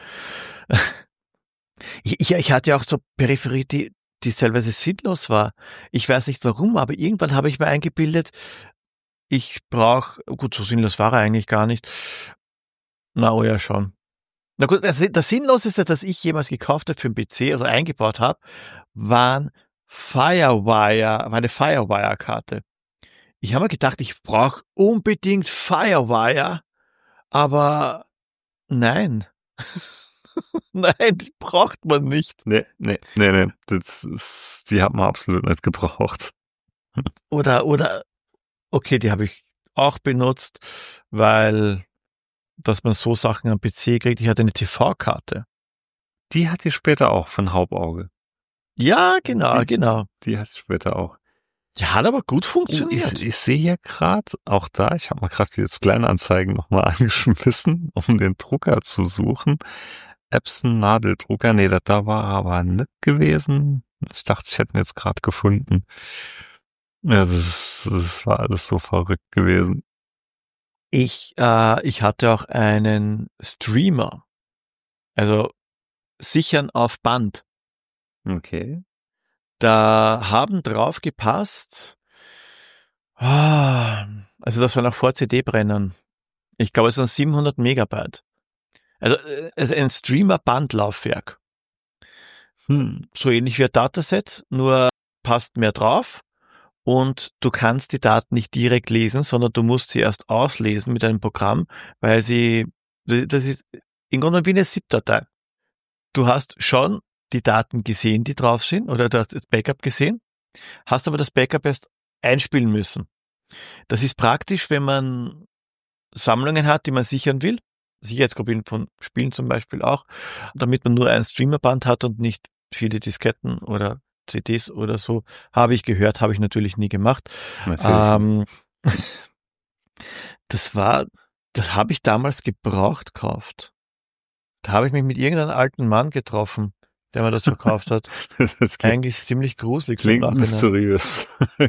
S2: Ich hatte ja auch so Peripherie, die teilweise sinnlos war. Ich weiß nicht warum, aber irgendwann habe ich mir eingebildet, ich brauche, gut, so sinnlos war er eigentlich gar nicht. Na, oh ja, schon. Na gut, das Sinnloseste, das ich jemals gekauft habe für einen PC oder eingebaut habe, war eine Firewire-Karte. Ich habe mir gedacht, ich brauche unbedingt Firewire, aber nein. Nein, die braucht man nicht.
S1: Nee. Die hat man absolut nicht gebraucht.
S2: Oder Okay, die habe ich auch benutzt, weil, dass man so Sachen am PC kriegt. Ich hatte eine TV-Karte.
S1: Die hat die später auch von Hauptauge.
S2: Ja, genau.
S1: Die hat sie später auch.
S2: Die hat aber gut
S1: Oh,
S2: funktioniert.
S1: ich sehe hier gerade, auch da, ich habe mal gerade jetzt Kleinanzeigen nochmal angeschmissen, um den Drucker zu suchen. Epson Nadeldrucker, nee, da war aber nicht gewesen. Ich dachte, ich hätte ihn jetzt gerade gefunden. Ja, das war alles so verrückt gewesen.
S2: Ich hatte auch einen Streamer. Also sichern auf Band.
S1: Okay.
S2: Da haben drauf gepasst, also das war noch vor CD-Brennern. Ich glaube, es waren 700 Megabyte. Also ein Streamer-Bandlaufwerk. So ähnlich wie ein Dataset, nur passt mehr drauf und du kannst die Daten nicht direkt lesen, sondern du musst sie erst auslesen mit einem Programm, weil das ist im Grunde wie eine ZIP-Datei. Du hast schon die Daten gesehen, die drauf sind, oder du hast das Backup gesehen, hast aber das Backup erst einspielen müssen. Das ist praktisch, wenn man Sammlungen hat, die man sichern will, Sicherheitskopien von Spielen zum Beispiel auch, damit man nur ein Streamerband hat und nicht viele Disketten oder CDs oder so, habe ich gehört, habe ich natürlich nie gemacht. Das habe ich damals gebraucht gekauft. Da habe ich mich mit irgendeinem alten Mann getroffen, der mir das verkauft hat.
S1: Das
S2: Eigentlich ziemlich gruselig.
S1: klingt mysteriös.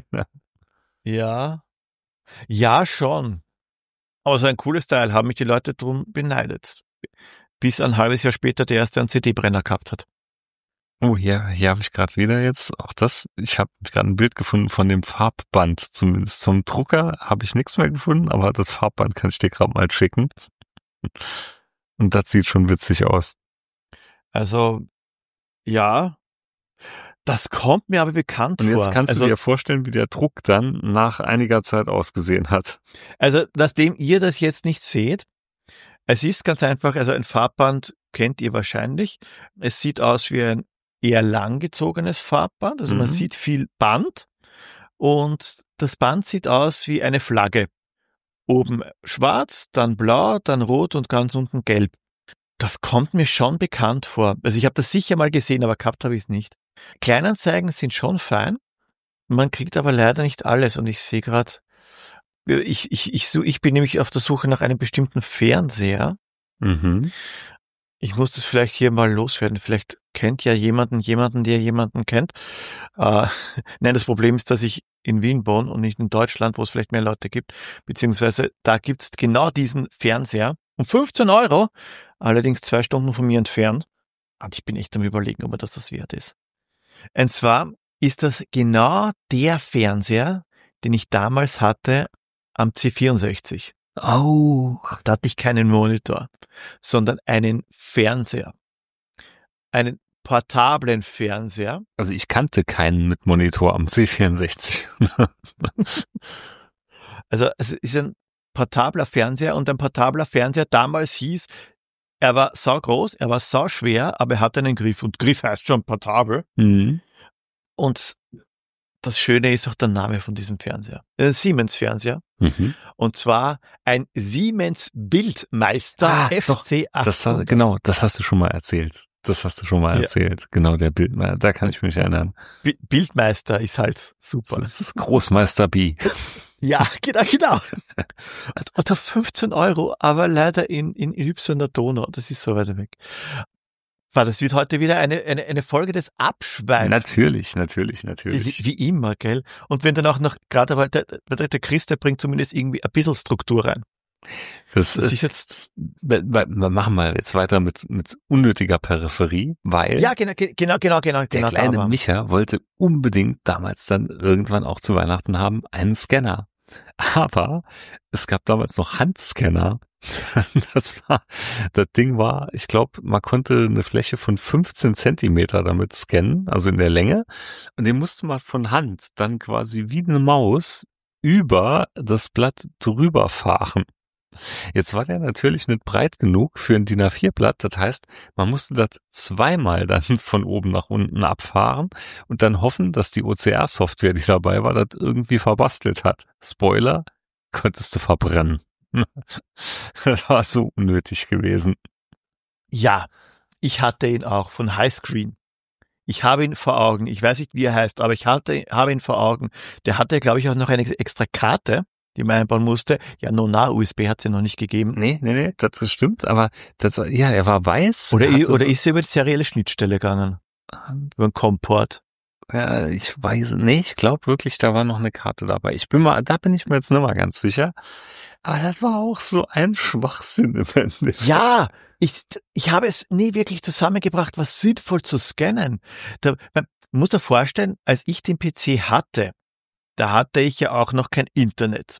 S2: Ja, schon. Aber so ein cooles Teil, haben mich die Leute drum beneidet. Bis ein halbes Jahr später der erste einen CD-Brenner gehabt hat.
S1: Oh, hier habe ich gerade wieder jetzt auch das. Ich habe gerade ein Bild gefunden von dem Farbband. Zumindest zum Drucker habe ich nichts mehr gefunden, aber das Farbband kann ich dir gerade mal schicken. Und das sieht schon witzig aus.
S2: Also, ja, das kommt mir aber bekannt vor.
S1: Und jetzt kannst du dir vorstellen, wie der Druck dann nach einiger Zeit ausgesehen hat.
S2: Also, nachdem ihr das jetzt nicht seht, es ist ganz einfach, also ein Farbband kennt ihr wahrscheinlich. Es sieht aus wie ein eher langgezogenes Farbband, also man sieht viel Band und das Band sieht aus wie eine Flagge. Oben schwarz, dann blau, dann rot und ganz unten gelb. Das kommt mir schon bekannt vor. Also ich habe das sicher mal gesehen, aber gehabt habe ich es nicht. Kleinanzeigen sind schon fein, man kriegt aber leider nicht alles und ich sehe gerade, ich bin nämlich auf der Suche nach einem bestimmten Fernseher. Ich muss das vielleicht hier mal loswerden. Vielleicht kennt ja jemanden, der jemanden kennt. Nein, das Problem ist, dass ich in Wien wohne und nicht in Deutschland, wo es vielleicht mehr Leute gibt. Beziehungsweise da gibt's genau diesen Fernseher um 15 €, allerdings 2 Stunden von mir entfernt. Und ich bin echt am Überlegen, ob mir das wert ist. Und zwar ist das genau der Fernseher, den ich damals hatte am C64.
S1: Oh.
S2: Da hatte ich keinen Monitor, sondern einen Fernseher. Einen portablen Fernseher.
S1: Also ich kannte keinen mit Monitor am C64.
S2: Also es ist ein portabler Fernseher und ein portabler Fernseher damals hieß, er war saugroß, er war sauschwer, aber er hatte einen Griff und Griff heißt schon portabel. Und das Schöne ist auch der Name von diesem Fernseher. Ein Siemens-Fernseher. Und zwar ein Siemens Bildmeister FC800.
S1: Genau, das hast du schon mal erzählt. Genau, der Bildmeister, da kann ich mich erinnern.
S2: Bildmeister ist halt super.
S1: Das ist Großmeister B.
S2: Ja, genau. Und auf 15 €, aber leider in Ypsoner Donau. Das ist so weit weg. Das wird heute wieder eine Folge des Abschweifens.
S1: Natürlich.
S2: Wie immer, gell? Und wenn dann auch noch, gerade weil der Chris, der bringt zumindest irgendwie ein bisschen Struktur rein.
S1: Das ist jetzt, wir machen mal jetzt weiter mit unnötiger Peripherie, weil
S2: ja, genau.
S1: Der kleine Micha wollte unbedingt damals dann irgendwann auch zu Weihnachten haben einen Scanner. Aber es gab damals noch Handscanner. Das Ding war, ich glaube, man konnte eine Fläche von 15 Zentimeter damit scannen, also in der Länge. Und den musste man von Hand dann quasi wie eine Maus über das Blatt drüber fahren. Jetzt war der natürlich nicht breit genug für ein DIN A4-Blatt. Das heißt, man musste das zweimal dann von oben nach unten abfahren und dann hoffen, dass die OCR-Software, die dabei war, das irgendwie verbastelt hat. Spoiler, konntest du verbrennen. Das war so unnötig gewesen.
S2: Ja, ich hatte ihn auch von Highscreen. Ich habe ihn vor Augen. Ich weiß nicht, wie er heißt, aber ich habe ihn vor Augen. Der hatte, glaube ich, auch noch eine extra Karte, die man einbauen musste. Ja, USB hat es ja noch nicht gegeben.
S1: Nee, das stimmt, aber das war, ja, er war weiß.
S2: Oder ist er über die serielle Schnittstelle gegangen? Über den COM-Port?
S1: Ja, ich weiß nicht. Ich glaube wirklich, da war noch eine Karte dabei. Da bin ich mir jetzt nicht mal ganz sicher. Aber das war auch so ein Schwachsinn im Endeffekt.
S2: Ja, ich habe es nie wirklich zusammengebracht, was sinnvoll zu scannen. Man muss dir vorstellen, als ich den PC hatte, da hatte ich ja auch noch kein Internet.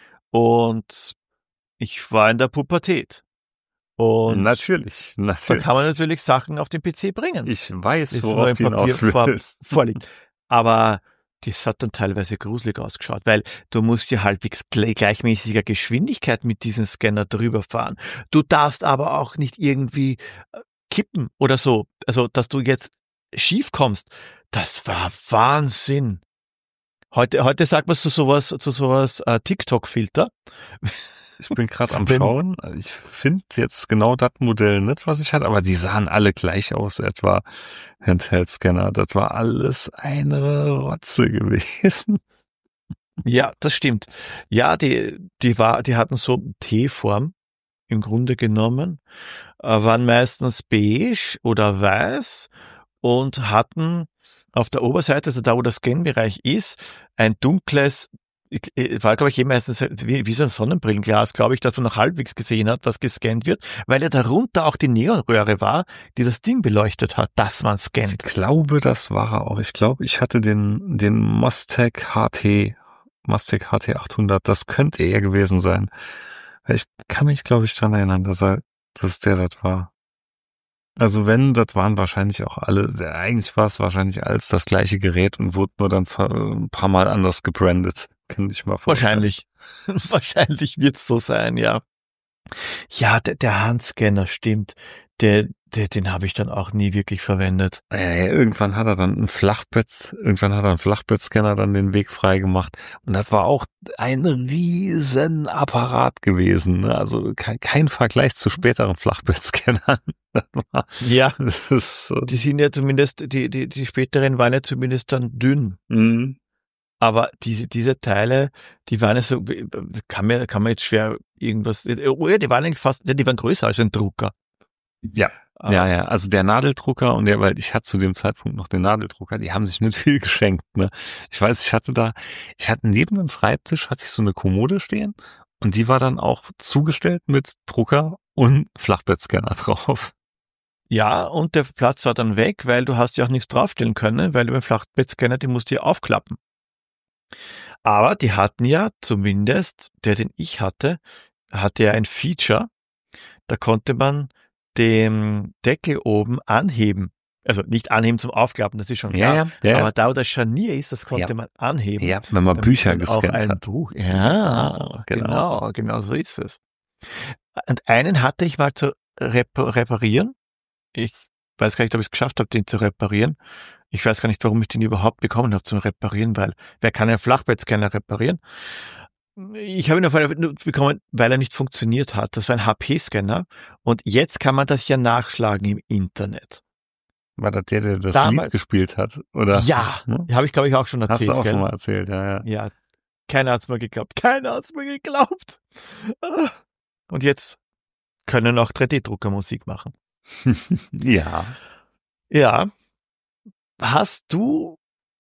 S2: Und ich war in der Pubertät. Und
S1: Natürlich.
S2: da kann man natürlich Sachen auf den PC bringen.
S1: Ich weiß,
S2: worauf du hinaus willst. Vorliegt. Aber das hat dann teilweise gruselig ausgeschaut, weil du musst ja halbwegs gleichmäßiger Geschwindigkeit mit diesem Scanner drüber fahren. Du darfst aber auch nicht irgendwie kippen oder so. Also, dass du jetzt schief kommst. Das war Wahnsinn. Heute sagt man zu sowas TikTok-Filter.
S1: Ich bin gerade am Schauen. Ich finde jetzt genau das Modell nicht, was ich hatte, aber die sahen alle gleich aus, etwa Handheld-Scanner. Das war alles eine Rotze gewesen.
S2: Ja, das stimmt. Ja, die hatten so T-Form im Grunde genommen, waren meistens beige oder weiß und hatten auf der Oberseite, also da, wo der Scan-Bereich ist, ein dunkles, war, glaube ich, meistens wie so ein Sonnenbrillenglas, glaube ich, dass man noch halbwegs gesehen hat, was gescannt wird, weil ja darunter auch die Neonröhre war, die das Ding beleuchtet hat, dass man scannt.
S1: Ich glaube, das war er auch. Ich glaube, ich hatte den Mustang HT 800. Das könnte er gewesen sein. Ich kann mich, glaube ich, daran erinnern, dass der das war. Also wenn, das waren wahrscheinlich auch alle, eigentlich war es wahrscheinlich alles das gleiche Gerät und wurde nur dann ein paar Mal anders gebrandet. Kann ich mal vorstellen.
S2: Wahrscheinlich wird es so sein, ja. Ja, der Handscanner, stimmt. Den habe ich dann auch nie wirklich verwendet.
S1: Irgendwann hat er einen Flachbettscanner dann den Weg frei gemacht. Und das war auch ein riesen Apparat gewesen. Ne? Also kein Vergleich zu späteren Flachbettscannern.
S2: Ja, die sind ja zumindest, die späteren waren ja zumindest dann dünn.
S1: Mhm.
S2: Aber diese Teile, die waren ja so, kann man jetzt schwer irgendwas, die waren eigentlich die waren größer als ein Drucker.
S1: Ja. Ja, also der Nadeldrucker und weil ich hatte zu dem Zeitpunkt noch den Nadeldrucker, die haben sich nicht viel geschenkt, ne. Ich weiß, ich hatte neben dem Schreibtisch hatte ich so eine Kommode stehen und die war dann auch zugestellt mit Drucker und Flachbettscanner drauf.
S2: Ja, und der Platz war dann weg, weil du hast ja auch nichts draufstellen können, weil über Flachbettscanner, die musst du ja aufklappen. Aber die hatten ja zumindest, den ich hatte ja ein Feature, da konnte man den Deckel oben anheben. Also nicht anheben zum Aufklappen, das ist schon klar. Ja. Aber da, wo das Scharnier ist, das konnte man anheben.
S1: Ja, wenn man Bücher gescannt hat.
S2: Ja, genau so ist es. Und einen hatte ich mal zu reparieren. Ich weiß gar nicht, ob ich es geschafft habe, den zu reparieren. Ich weiß gar nicht, warum ich den überhaupt bekommen habe zum Reparieren, weil wer kann einen Flachbettscanner reparieren? Ich habe ihn auf einmal nur bekommen, weil er nicht funktioniert hat. Das war ein HP-Scanner. Und jetzt kann man das ja nachschlagen im Internet.
S1: War das der das Lied gespielt hat? Oder?
S2: Ja, habe ich, glaube ich, auch schon erzählt.
S1: Hast du auch schon mal erzählt, ja.
S2: Ja, keiner hat's mir geglaubt. Und jetzt können auch 3D-Drucker Musik machen.
S1: Ja.
S2: Ja. Hast du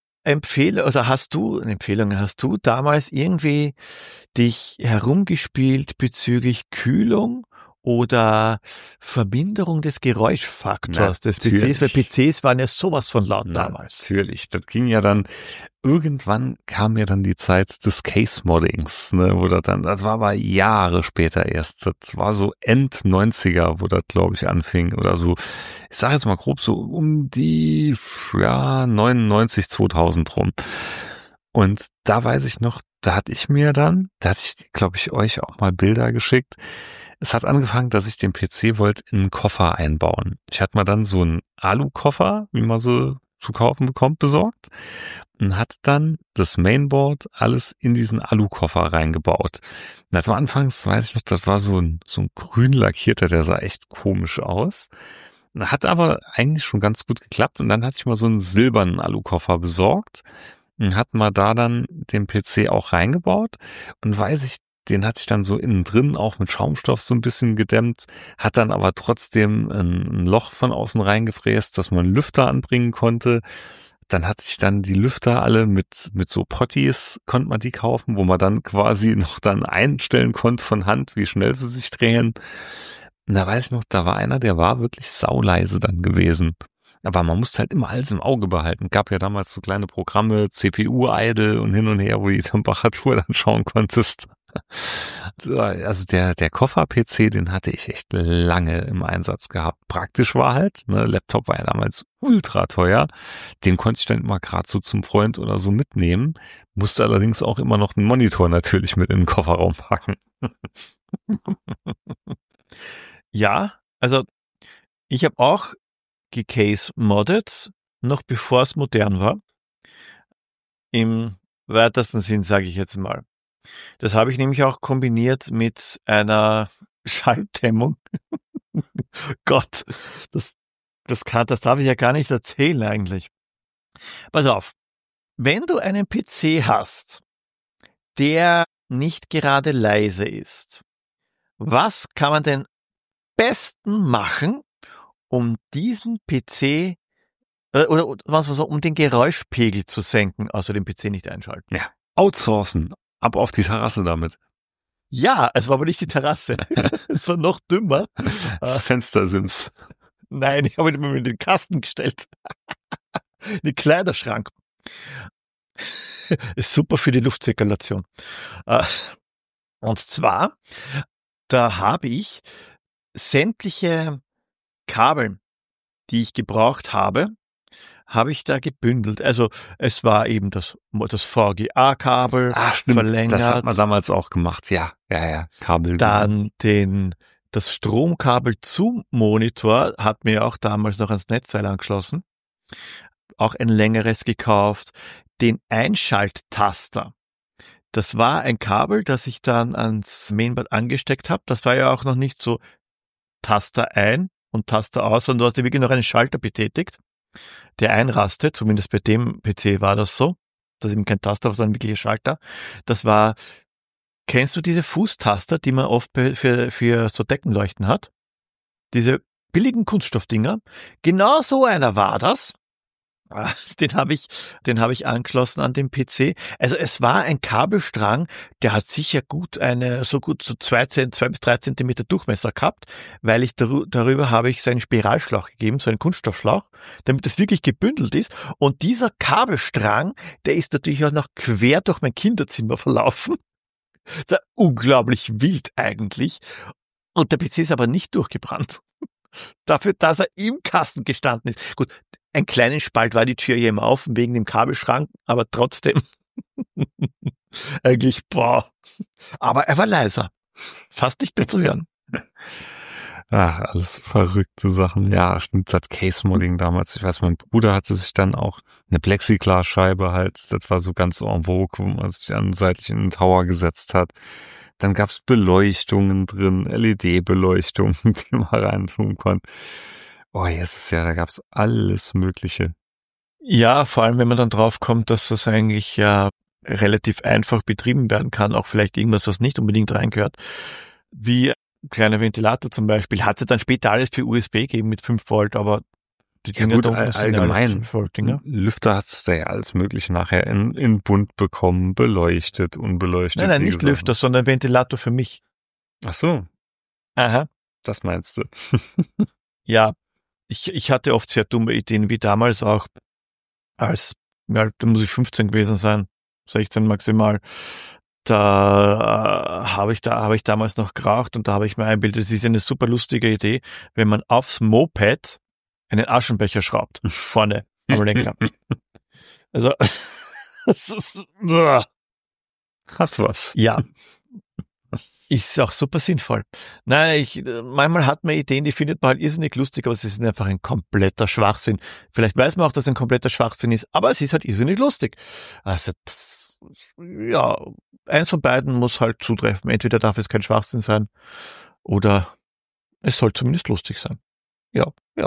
S2: damals irgendwie dich herumgespielt bezüglich Kühlung oder Verminderung des Geräuschfaktors des PCs? Weil PCs waren ja sowas von laut damals.
S1: Natürlich, das ging ja dann, irgendwann kam ja dann die Zeit des Case-Moddings, ne, das war aber Jahre später erst, das war so End-90er, wo das, glaube ich, anfing oder so, ich sage jetzt mal grob so um die, 99, 2000 rum. Und da weiß ich noch, da hatte ich, glaube ich, euch auch mal Bilder geschickt. Es hat angefangen, dass ich den PC wollte in einen Koffer einbauen. Ich hatte mal dann so einen Alu-Koffer, wie man so zu kaufen bekommt, besorgt und hat dann das Mainboard alles in diesen Alu-Koffer reingebaut. Und das war anfangs, weiß ich noch, das war so ein grün lackierter, der sah echt komisch aus. Hat aber eigentlich schon ganz gut geklappt und dann hatte ich mal so einen silbernen Alu-Koffer besorgt und hat mal da dann den PC auch reingebaut und den hatte ich dann so innen drin auch mit Schaumstoff so ein bisschen gedämmt, hat dann aber trotzdem ein Loch von außen reingefräst, dass man Lüfter anbringen konnte. Dann hatte ich dann die Lüfter alle mit so Potties, konnte man die kaufen, wo man dann quasi noch dann einstellen konnte von Hand, wie schnell sie sich drehen. Und da weiß ich noch, da war einer, der war wirklich sauleise dann gewesen. Aber man musste halt immer alles im Auge behalten. Gab ja damals so kleine Programme, CPU-Idle und hin und her, wo die Temperatur dann schauen konntest. Also der Koffer-PC, den hatte ich echt lange im Einsatz gehabt. Praktisch war halt, ne, Laptop war ja damals ultra teuer. Den konnte ich dann immer gerade so zum Freund oder so mitnehmen. Musste allerdings auch immer noch einen Monitor natürlich mit in den Kofferraum packen.
S2: Ja, also ich habe auch gecase-modded, noch bevor es modern war. Im weitesten Sinn, sage ich jetzt mal. Das habe ich nämlich auch kombiniert mit einer Schalldämmung. Gott, das darf ich ja gar nicht erzählen eigentlich. Pass auf, wenn du einen PC hast, der nicht gerade leise ist, was kann man denn besten machen, um diesen PC oder was so, um den Geräuschpegel zu senken, außer den PC nicht einschalten?
S1: Ja, outsourcen. Ab auf die Terrasse damit.
S2: Ja, es war aber nicht die Terrasse. Es war noch dümmer.
S1: Fenstersims.
S2: Nein, ich habe ihn mir in den Kasten gestellt. Den Kleiderschrank. Ist super für die Luftzirkulation. Und zwar, da habe ich sämtliche Kabel, die ich gebraucht habe ich da gebündelt. Also es war eben das VGA-Kabel verlängert.
S1: Das hat man damals auch gemacht. Ja, Kabel.
S2: Dann das Stromkabel zum Monitor hat mir auch damals noch ans Netzteil angeschlossen. Auch ein längeres gekauft. Den Einschalttaster. Das war ein Kabel, das ich dann ans Mainboard angesteckt habe. Das war ja auch noch nicht so Taster ein und Taster aus, sondern du hast ja wirklich noch einen Schalter betätigt, der einrastet. Zumindest bei dem PC war das so. Das ist eben kein Taster, sondern ein wirklicher Schalter. Das war, kennst du diese Fußtaster, die man oft für so Deckenleuchten hat? Diese billigen Kunststoffdinger. Genau so einer war das. Den habe ich angeschlossen an den PC. Also es war ein Kabelstrang, der hat sicher so 2 bis 3 Zentimeter Durchmesser gehabt, weil darüber habe ich so einen Spiralschlauch gegeben, so einen Kunststoffschlauch, damit es wirklich gebündelt ist. Und dieser Kabelstrang, der ist natürlich auch noch quer durch mein Kinderzimmer verlaufen. Das ist unglaublich wild eigentlich. Und der PC ist aber nicht durchgebrannt. Dafür, dass er im Kasten gestanden ist. Gut, einen kleinen Spalt war die Tür hier immer offen wegen dem Kabelschrank, aber trotzdem eigentlich, boah. Aber er war leiser. Fast nicht mehr zu hören.
S1: Alles verrückte Sachen. Ja, stimmt, das Case-Modding damals. Ich weiß, mein Bruder hatte sich dann auch eine Plexiglasscheibe halt, das war so ganz en vogue, wo man sich dann seitlich in den Tower gesetzt hat. Dann gab's Beleuchtungen drin, LED-Beleuchtungen, die man reintun konnte. Oh, Jesus, ja, da gab's alles Mögliche.
S2: Ja, vor allem, wenn man dann drauf kommt, dass das eigentlich ja relativ einfach betrieben werden kann, auch vielleicht irgendwas, was nicht unbedingt reingehört, wie ein kleiner Ventilator zum Beispiel, hat es dann später alles für USB gegeben mit 5 Volt, aber die Dinger
S1: gut, allgemein.
S2: Dinger.
S1: Lüfter hast du ja alles Mögliche nachher in bunt bekommen, beleuchtet, unbeleuchtet.
S2: Nein, nicht Lüfter, sondern Ventilator für mich.
S1: Ach so.
S2: Aha.
S1: Das meinst du?
S2: Ja, ich hatte oft sehr dumme Ideen, wie damals auch, da muss ich 15 gewesen sein, 16 maximal. Da habe ich damals noch geraucht und da habe ich mir eingebildet, es ist eine super lustige Idee, wenn man aufs Moped einen Aschenbecher schraubt, vorne am Lenker. Also,
S1: Hat was.
S2: Ja. Ist auch super sinnvoll. Nein, manchmal hat man Ideen, die findet man halt irrsinnig lustig, aber sie sind einfach ein kompletter Schwachsinn. Vielleicht weiß man auch, dass es ein kompletter Schwachsinn ist, aber es ist halt irrsinnig lustig. Also, ja, eins von beiden muss halt zutreffen. Entweder darf es kein Schwachsinn sein oder es soll zumindest lustig sein. Ja, ja.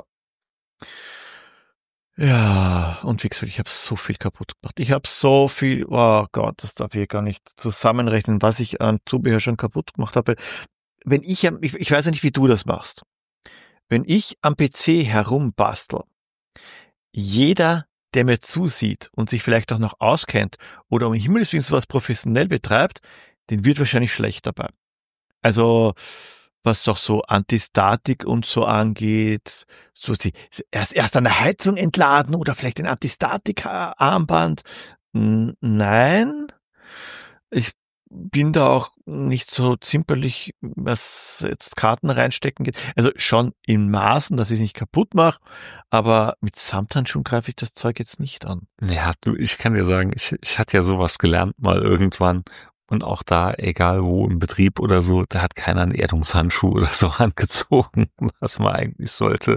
S2: Ja, und wie gesagt, ich habe so viel kaputt gemacht. Ich habe so viel, oh Gott, das darf ich gar nicht zusammenrechnen, was ich an Zubehör schon kaputt gemacht habe. Wenn ich weiß ja nicht, wie du das machst. Wenn ich am PC herumbastel, jeder, der mir zusieht und sich vielleicht auch noch auskennt oder um Himmels Willen sowas professionell betreibt, den wird wahrscheinlich schlecht dabei. Also, was auch so Antistatik und so angeht, so erst an der Heizung entladen oder vielleicht ein Antistatik-Armband. Nein, ich bin da auch nicht so zimperlich, was jetzt Karten reinstecken geht. Also schon in Maßen, dass ich es nicht kaputt mache, aber mit Samthandschuhen greife ich das Zeug jetzt nicht an.
S1: Ja, du, ich kann dir sagen, ich hatte ja sowas gelernt mal irgendwann. Und auch da, egal wo im Betrieb oder so, da hat keiner einen Erdungshandschuh oder so angezogen, was man eigentlich sollte.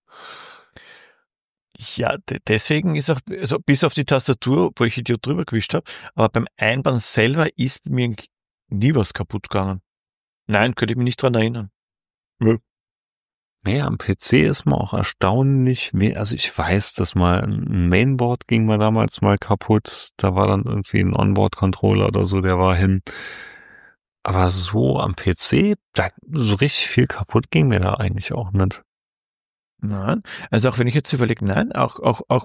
S2: Ja, deswegen ist auch, also bis auf die Tastatur, wo ich Idiot drüber gewischt habe, aber beim Einbauen selber ist mir nie was kaputt gegangen. Nein, könnte ich mich nicht dran erinnern. Ja.
S1: Nee, am PC ist man auch erstaunlich, also ich weiß, dass mal ein Mainboard ging mir damals mal kaputt, da war dann irgendwie ein Onboard-Controller oder so, der war hin. Aber so am PC, so richtig viel kaputt ging mir da eigentlich auch nicht.
S2: Nein, also auch wenn ich jetzt überlege, nein, auch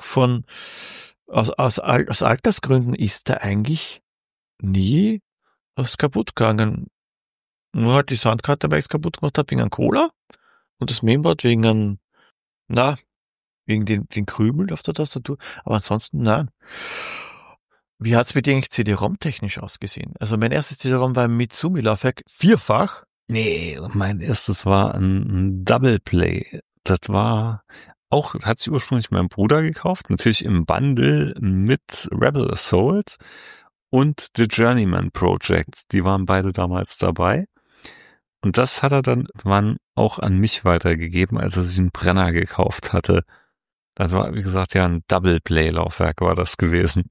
S2: aus Altersgründen ist da eigentlich nie was kaputt gegangen. Nur halt die Soundkarte, weil ich es kaputt gemacht habe, wegen einem Cola und das Mainboard wegen den Krümel auf der Tastatur. Aber ansonsten, nein. Wie hat's mit dir eigentlich CD-ROM technisch ausgesehen? Also mein erstes CD-ROM war ein Mitsumi-Laufwerk, 4-fach.
S1: Nee, mein erstes war ein Double Play. Das war auch, hat sich ursprünglich mein Bruder gekauft, natürlich im Bundle mit Rebel Assault und The Journeyman Project. Die waren beide damals dabei. Und das hat er dann irgendwann auch an mich weitergegeben, als er sich einen Brenner gekauft hatte. Das war, wie gesagt, ja ein Double-Play-Laufwerk war das gewesen.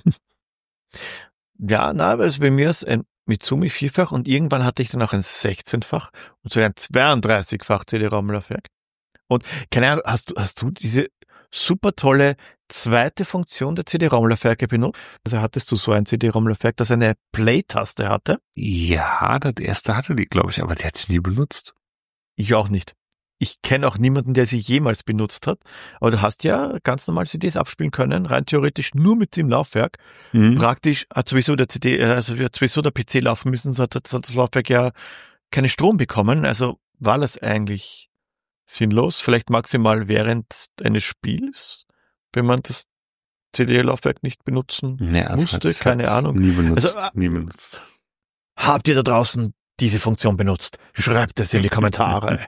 S2: Ja, also bei mir ist ein Mitsumi 4-fach und irgendwann hatte ich dann auch ein 16-fach und so ein 32-fach CD-ROM-Laufwerk. Und keine Ahnung, hast du diese super tolle zweite Funktion der CD-ROM-Laufwerke benutzt? Also hattest du so ein CD-ROM-Laufwerk, das eine Play-Taste hatte?
S1: Ja, das erste hatte die, glaube ich, aber die hat sie nie benutzt.
S2: Ich auch nicht. Ich kenne auch niemanden, der sie jemals benutzt hat. Aber du hast ja ganz normal CDs abspielen können, rein theoretisch nur mit dem Laufwerk. Praktisch hat sowieso der PC laufen müssen, so hat das Laufwerk ja keinen Strom bekommen. Also war das eigentlich sinnlos. Vielleicht maximal während eines Spiels, wenn man das CD-Laufwerk nicht benutzen musste. Keine Ahnung.
S1: Nie benutzt.
S2: Habt ihr da draußen diese Funktion benutzt? Schreibt es in die Kommentare.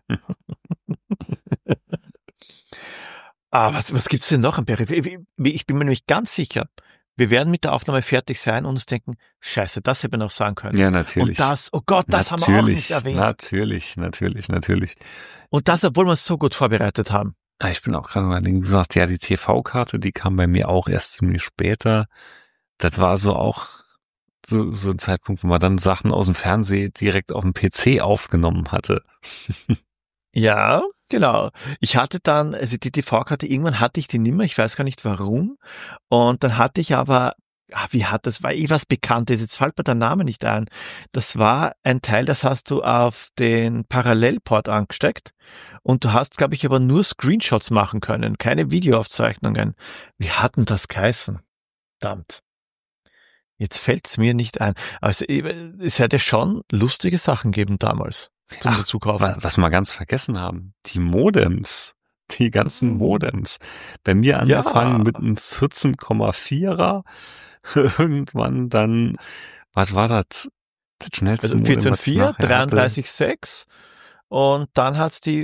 S2: Was gibt's denn noch am Peripher? Ich bin mir nämlich ganz sicher, wir werden mit der Aufnahme fertig sein und uns denken, scheiße, das hätte man auch sagen können.
S1: Ja, natürlich.
S2: Und das, oh Gott, das haben wir auch nicht erwähnt.
S1: Natürlich.
S2: Und das, obwohl wir es so gut vorbereitet haben.
S1: Ich bin auch gerade mal, wie gesagt, ja, die TV-Karte, die kam bei mir auch erst ziemlich später. Das war so auch so ein Zeitpunkt, wo man dann Sachen aus dem Fernsehen direkt auf dem PC aufgenommen hatte.
S2: Ja, genau. Ich hatte dann, also die TV-Karte, irgendwann hatte ich die nimmer, ich weiß gar nicht warum. Und dann hatte ich aber, war was Bekanntes, jetzt fällt mir der Name nicht ein. Das war ein Teil, das hast du auf den Parallelport angesteckt und du hast, glaube ich, aber nur Screenshots machen können, keine Videoaufzeichnungen. Wie hat denn das geheißen? Verdammt. Jetzt fällt's mir nicht ein. Also es hätte schon lustige Sachen gegeben damals zum Dazukaufen.
S1: Was wir ganz vergessen haben, die Modems, die ganzen Modems. Bei mir angefangen mit einem 14,4er, irgendwann dann, was war das? Das schnellste
S2: also 14,4, 33,6 und dann hat's die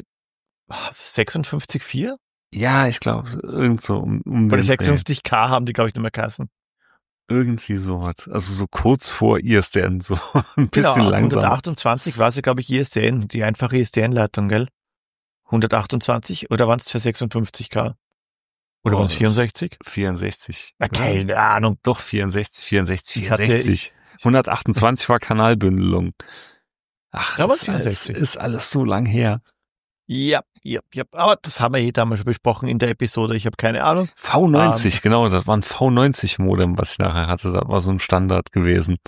S2: 56,4?
S1: Ja, ich glaube, irgend so um
S2: Oder 56K haben die, glaube ich, nicht mehr geheißen.
S1: Irgendwie sowas. Also so kurz vor ISDN, so ein
S2: Genau,
S1: bisschen
S2: ab
S1: langsam.
S2: 128 war sie, glaube ich, ISDN, die einfache ISDN-Leitung, gell? 128 oder waren es 256K? Oder waren es 64?
S1: 64.
S2: Na, keine Ahnung.
S1: Doch, 64.
S2: Ich hatte-
S1: 128 war Kanalbündelung. Ach,
S2: Da waren's
S1: ist
S2: 64.
S1: alles so lang her.
S2: Ja. Aber das haben wir damals schon besprochen in der Episode. Ich habe keine Ahnung.
S1: V90, genau, das war ein V90-Modem, was ich nachher hatte. Das war so ein Standard gewesen.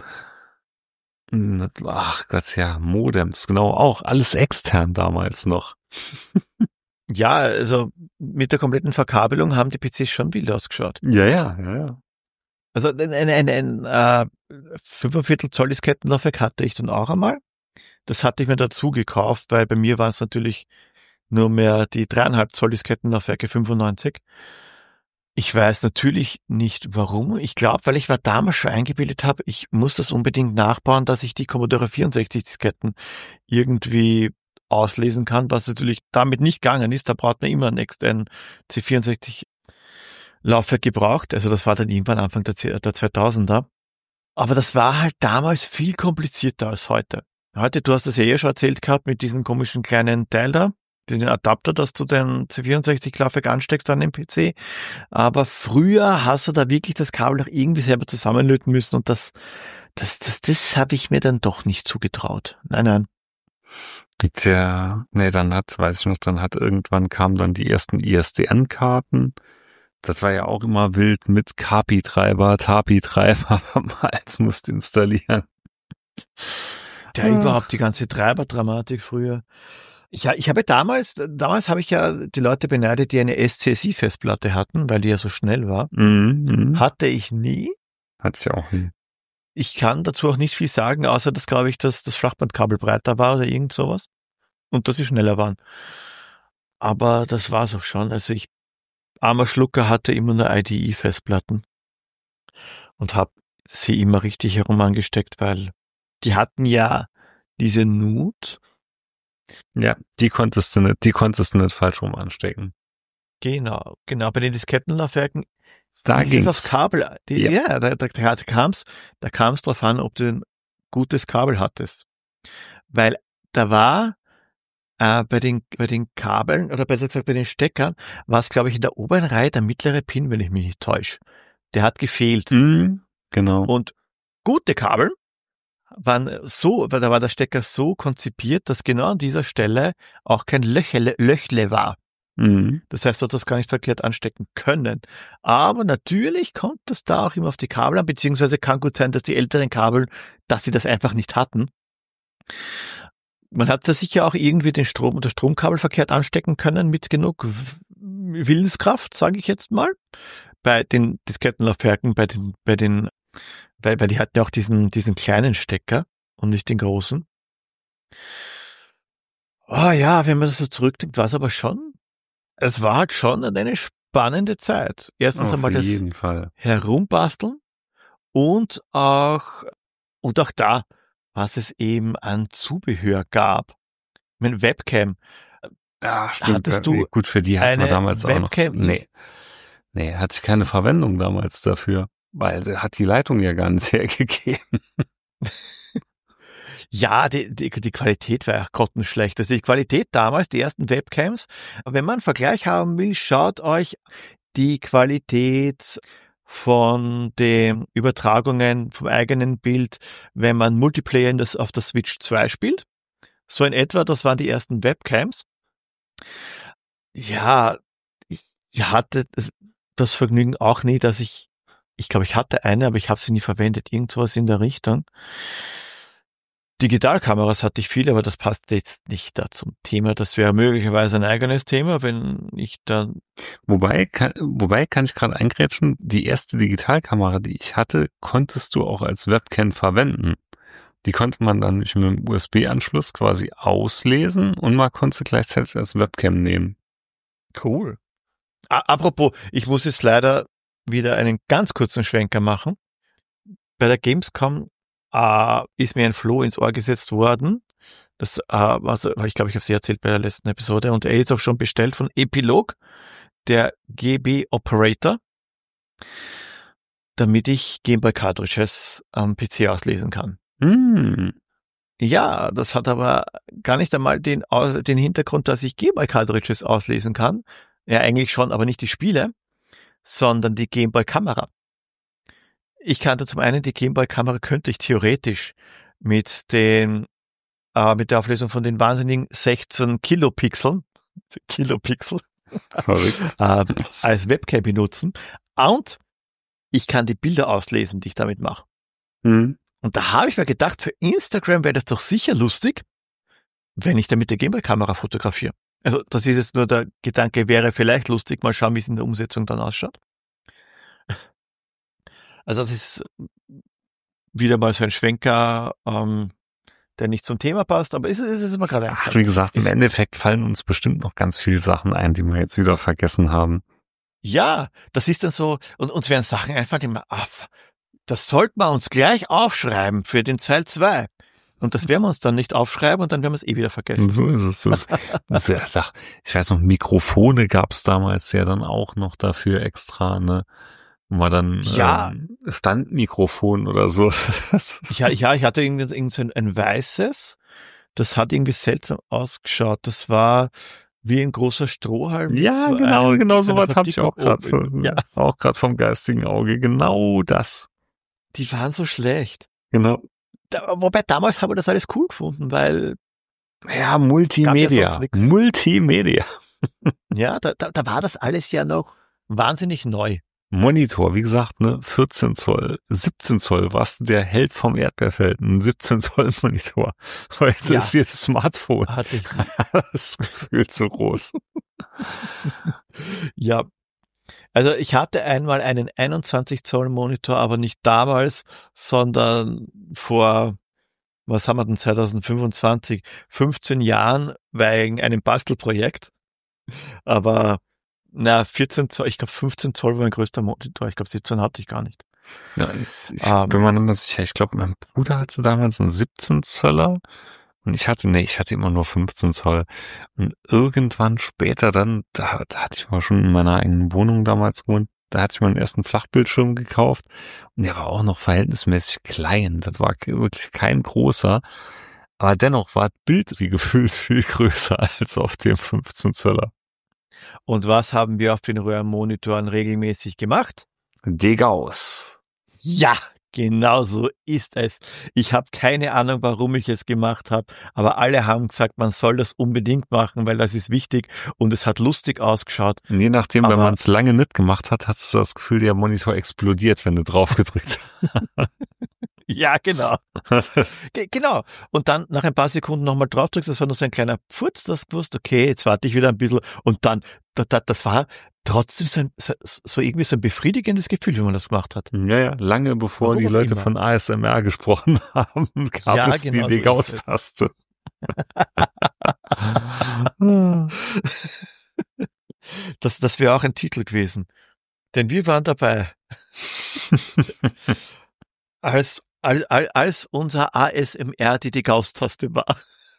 S1: Ach Gott, ja, Modems, genau, auch alles extern damals noch.
S2: Ja, also mit der kompletten Verkabelung haben die PCs schon wild ausgeschaut.
S1: Ja.
S2: Also ein 45 Zoll Diskettenlaufwerk hatte ich dann auch einmal. Das hatte ich mir dazu gekauft, weil bei mir waren es natürlich nur mehr die 3,5 Zoll Diskettenlaufwerke 95. Ich weiß natürlich nicht warum. Ich glaube, weil ich damals schon eingebildet habe, ich muss das unbedingt nachbauen, dass ich die Commodore 64 Disketten irgendwie auslesen kann, was natürlich damit nicht gegangen ist. Da braucht man immer ein externen C64 Laufwerk gebraucht. Also das war dann irgendwann Anfang der 2000er. Aber das war halt damals viel komplizierter als heute. Heute, du hast das ja eh schon erzählt gehabt mit diesem komischen kleinen Teil da, den Adapter, dass du den C64-Laufwerk ansteckst an den PC. Aber früher hast du da wirklich das Kabel noch irgendwie selber zusammenlöten müssen und das habe ich mir dann doch nicht zugetraut. Nein.
S1: Irgendwann kamen dann die ersten ISDN-Karten. Das war ja auch immer wild mit Kapi-Treiber, Tapi-Treiber, als musst installieren.
S2: Ja, überhaupt die ganze Treiber-Dramatik früher. Ich habe damals habe ich ja die Leute beneidet, die eine SCSI-Festplatte hatten, weil die ja so schnell war. Hatte ich nie.
S1: Hatte ich auch nie.
S2: Ich kann dazu auch nicht viel sagen, außer dass, glaube ich, das Flachbandkabel breiter war oder irgend sowas. Und dass sie schneller waren. Aber das war's auch schon. Also armer Schlucker hatte immer nur IDE-Festplatten. Und habe sie immer richtig herum angesteckt, weil die hatten ja diese NUT.
S1: Ja, die konntest du nicht falsch rum anstecken.
S2: Genau. Bei den Diskettenlaufwerken
S1: da
S2: ist
S1: ging's.
S2: das Kabel. Da kam's drauf an, ob du ein gutes Kabel hattest. Weil da war bei den Kabeln oder besser gesagt bei den Steckern war es, glaube ich, in der oberen Reihe der mittlere Pin, wenn ich mich nicht täusche. Der hat gefehlt.
S1: Genau.
S2: Und gute Kabel da war der Stecker so konzipiert, dass genau an dieser Stelle auch kein Löchle war. Das heißt, du hast das gar nicht verkehrt anstecken können. Aber natürlich kommt es da auch immer auf die Kabel an, beziehungsweise kann gut sein, dass die älteren Kabel, dass sie das einfach nicht hatten. Man hat da sicher auch irgendwie das Stromkabel verkehrt anstecken können mit genug Willenskraft, sage ich jetzt mal. Bei den Diskettenlaufwerken, weil die hatten ja auch diesen kleinen Stecker und nicht den großen. Oh ja, wenn man das so zurückdenkt, war es aber schon. Es war halt schon eine spannende Zeit. Erstens einmal das Herumbasteln und auch da, was es eben an Zubehör gab. Ich meine, Webcam.
S1: Ja, stimmt.
S2: Hattest du
S1: gut, für die hatten wir damals
S2: Webcam?
S1: auch noch. Nee, hatte ich keine Verwendung damals dafür, weil hat die Leitung ja gar nicht hergegeben.
S2: Ja, die Qualität war ja grottenschlecht. Also die Qualität damals, die ersten Webcams, wenn man einen Vergleich haben will, schaut euch die Qualität von den Übertragungen vom eigenen Bild, wenn man Multiplayer auf der Switch 2 spielt. So in etwa, das waren die ersten Webcams. Ja, ich hatte das Vergnügen auch nie, dass ich glaube, ich hatte eine, aber ich habe sie nie verwendet. Irgendwas in der Richtung. Digitalkameras hatte ich viele, aber das passt jetzt nicht da zum Thema. Das wäre möglicherweise ein eigenes Thema, wenn ich dann...
S1: Wobei kann ich gerade eingrätschen, die erste Digitalkamera, die ich hatte, konntest du auch als Webcam verwenden. Die konnte man dann mit dem USB-Anschluss quasi auslesen und man konnte gleichzeitig als Webcam nehmen.
S2: Cool. Apropos, ich muss jetzt leider wieder einen ganz kurzen Schwenker machen. Bei der Gamescom ist mir ein Floh ins Ohr gesetzt worden. Das ich glaube, ich habe es ja erzählt bei der letzten Episode. Und er ist auch schon bestellt von Epilog, der GB Operator. damit ich Game Boy Cartridges am PC auslesen kann. Ja, das hat aber gar nicht einmal den Hintergrund, dass ich Game Boy Cartridges auslesen kann. Ja, eigentlich schon, aber nicht die Spiele, sondern die Game Boy Kamera. Ich kannte zum einen die Game Boy Kamera, könnte ich theoretisch mit der Auflösung von den wahnsinnigen 16 Kilopixel als Webcam benutzen. Und ich kann die Bilder auslesen, die ich damit mache. Und da habe ich mir gedacht, für Instagram wäre das doch sicher lustig, wenn ich da mit der Game Boy Kamera fotografiere. Also das ist jetzt nur der Gedanke, wäre vielleicht lustig, mal schauen, wie es in der Umsetzung dann ausschaut. Also das ist wieder mal so ein Schwenker, der nicht zum Thema passt, aber es ist immer gerade
S1: Ach, wie gesagt, im Endeffekt fallen uns bestimmt noch ganz viele Sachen ein, die wir jetzt wieder vergessen haben.
S2: Ja, das ist dann so, und uns werden Sachen einfallen, die man, das sollten wir uns gleich aufschreiben für den Teil 2. Und das werden wir uns dann nicht aufschreiben und dann werden wir es wieder vergessen.
S1: So ist es. Ich weiß noch, Mikrofone gab es damals ja dann auch noch dafür extra, ne? War dann Standmikrofon oder so.
S2: Ja, ich hatte irgend so ein weißes, das hat irgendwie seltsam ausgeschaut. Das war wie ein großer Strohhalm.
S1: Ja,
S2: so
S1: genau sowas habe ich auch gerade.
S2: Ja.
S1: Auch gerade vom geistigen Auge. Genau das.
S2: Die waren so schlecht.
S1: Genau.
S2: Wobei damals habe ich das alles cool gefunden, weil
S1: ja, Multimedia. Multimedia.
S2: Ja, da war das alles ja noch wahnsinnig neu.
S1: Monitor, wie gesagt, ne, 14 Zoll, 17 Zoll, warst du der Held vom Erdbeerfeld, ein 17 Zoll Monitor. Heute ist jedes Smartphone.
S2: Hatte ich
S1: das Gefühl zu groß.
S2: Ja, also ich hatte einmal einen 21 Zoll Monitor, aber nicht damals, sondern vor, was haben wir denn, 2025, 15 Jahren wegen einem Bastelprojekt. Aber 14 Zoll, ich glaube 15 Zoll war mein größter Monitor. Ich glaube 17 hatte ich gar nicht.
S1: Ja, ich bin mir nicht mehr sicher. Ich glaube, mein Bruder hatte damals einen 17 Zöller und ich hatte immer nur 15 Zoll. Und irgendwann später dann, da hatte ich mal schon in meiner eigenen Wohnung damals gewohnt, da hatte ich meinen ersten Flachbildschirm gekauft und der war auch noch verhältnismäßig klein. Das war wirklich kein großer. Aber dennoch war das Bild wie gefühlt viel größer als auf dem 15 Zöller.
S2: Und was haben wir auf den Röhrenmonitoren regelmäßig gemacht?
S1: Degaus.
S2: Ja, genau so ist es. Ich habe keine Ahnung, warum ich es gemacht habe, aber alle haben gesagt, man soll das unbedingt machen, weil das ist wichtig und es hat lustig ausgeschaut.
S1: Und je nachdem, wenn man es lange nicht gemacht hat, hast du das Gefühl, der Monitor explodiert, wenn du drauf gedrückt hast.
S2: Ja, genau. Genau. Und dann nach ein paar Sekunden nochmal drauf drückst, das war nur so ein kleiner Pfurz, das gewusst, okay, jetzt warte ich wieder ein bisschen und dann, das war trotzdem so irgendwie so ein befriedigendes Gefühl, wenn man das gemacht hat.
S1: Ja, lange bevor die Leute von ASMR gesprochen haben, gab es die Degaus-Taste.
S2: Das wäre auch ein Titel gewesen. Denn wir waren dabei. Als unser ASMR die Degaus-Taste war.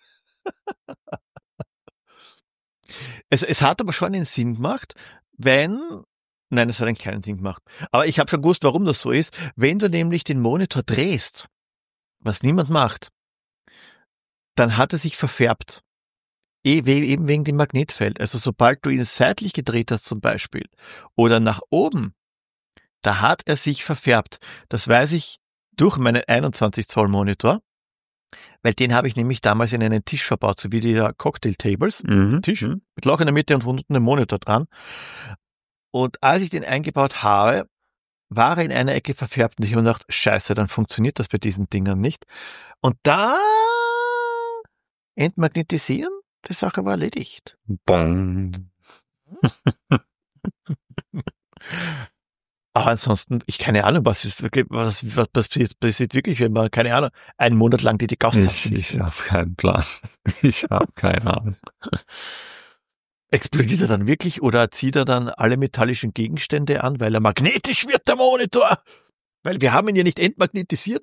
S2: Es hat aber schon einen Sinn gemacht, nein, es hat einen kleinen Sinn gemacht. Aber ich habe schon gewusst, warum das so ist. Wenn du nämlich den Monitor drehst, was niemand macht, dann hat er sich verfärbt. Eben wegen dem Magnetfeld. Also sobald du ihn seitlich gedreht hast zum Beispiel oder nach oben, da hat er sich verfärbt. Das weiß ich durch meinen 21 Zoll Monitor, weil den habe ich nämlich damals in einen Tisch verbaut, so wie die Cocktail-Tables. Tisch mit Loch in der Mitte und unten ein Monitor dran. Und als ich den eingebaut habe, war er in einer Ecke verfärbt und ich habe gedacht, scheiße, dann funktioniert das bei diesen Dingern nicht. Und da entmagnetisieren, die Sache war erledigt.
S1: Bong.
S2: Aber ansonsten, keine Ahnung, was passiert wirklich, wenn man, keine Ahnung, einen Monat lang die Degaus-Taste.
S1: Ich habe keinen Plan. Ich habe keine Ahnung.
S2: Explodiert er dann wirklich oder zieht er dann alle metallischen Gegenstände an, weil er magnetisch wird, der Monitor? Weil wir haben ihn ja nicht entmagnetisiert.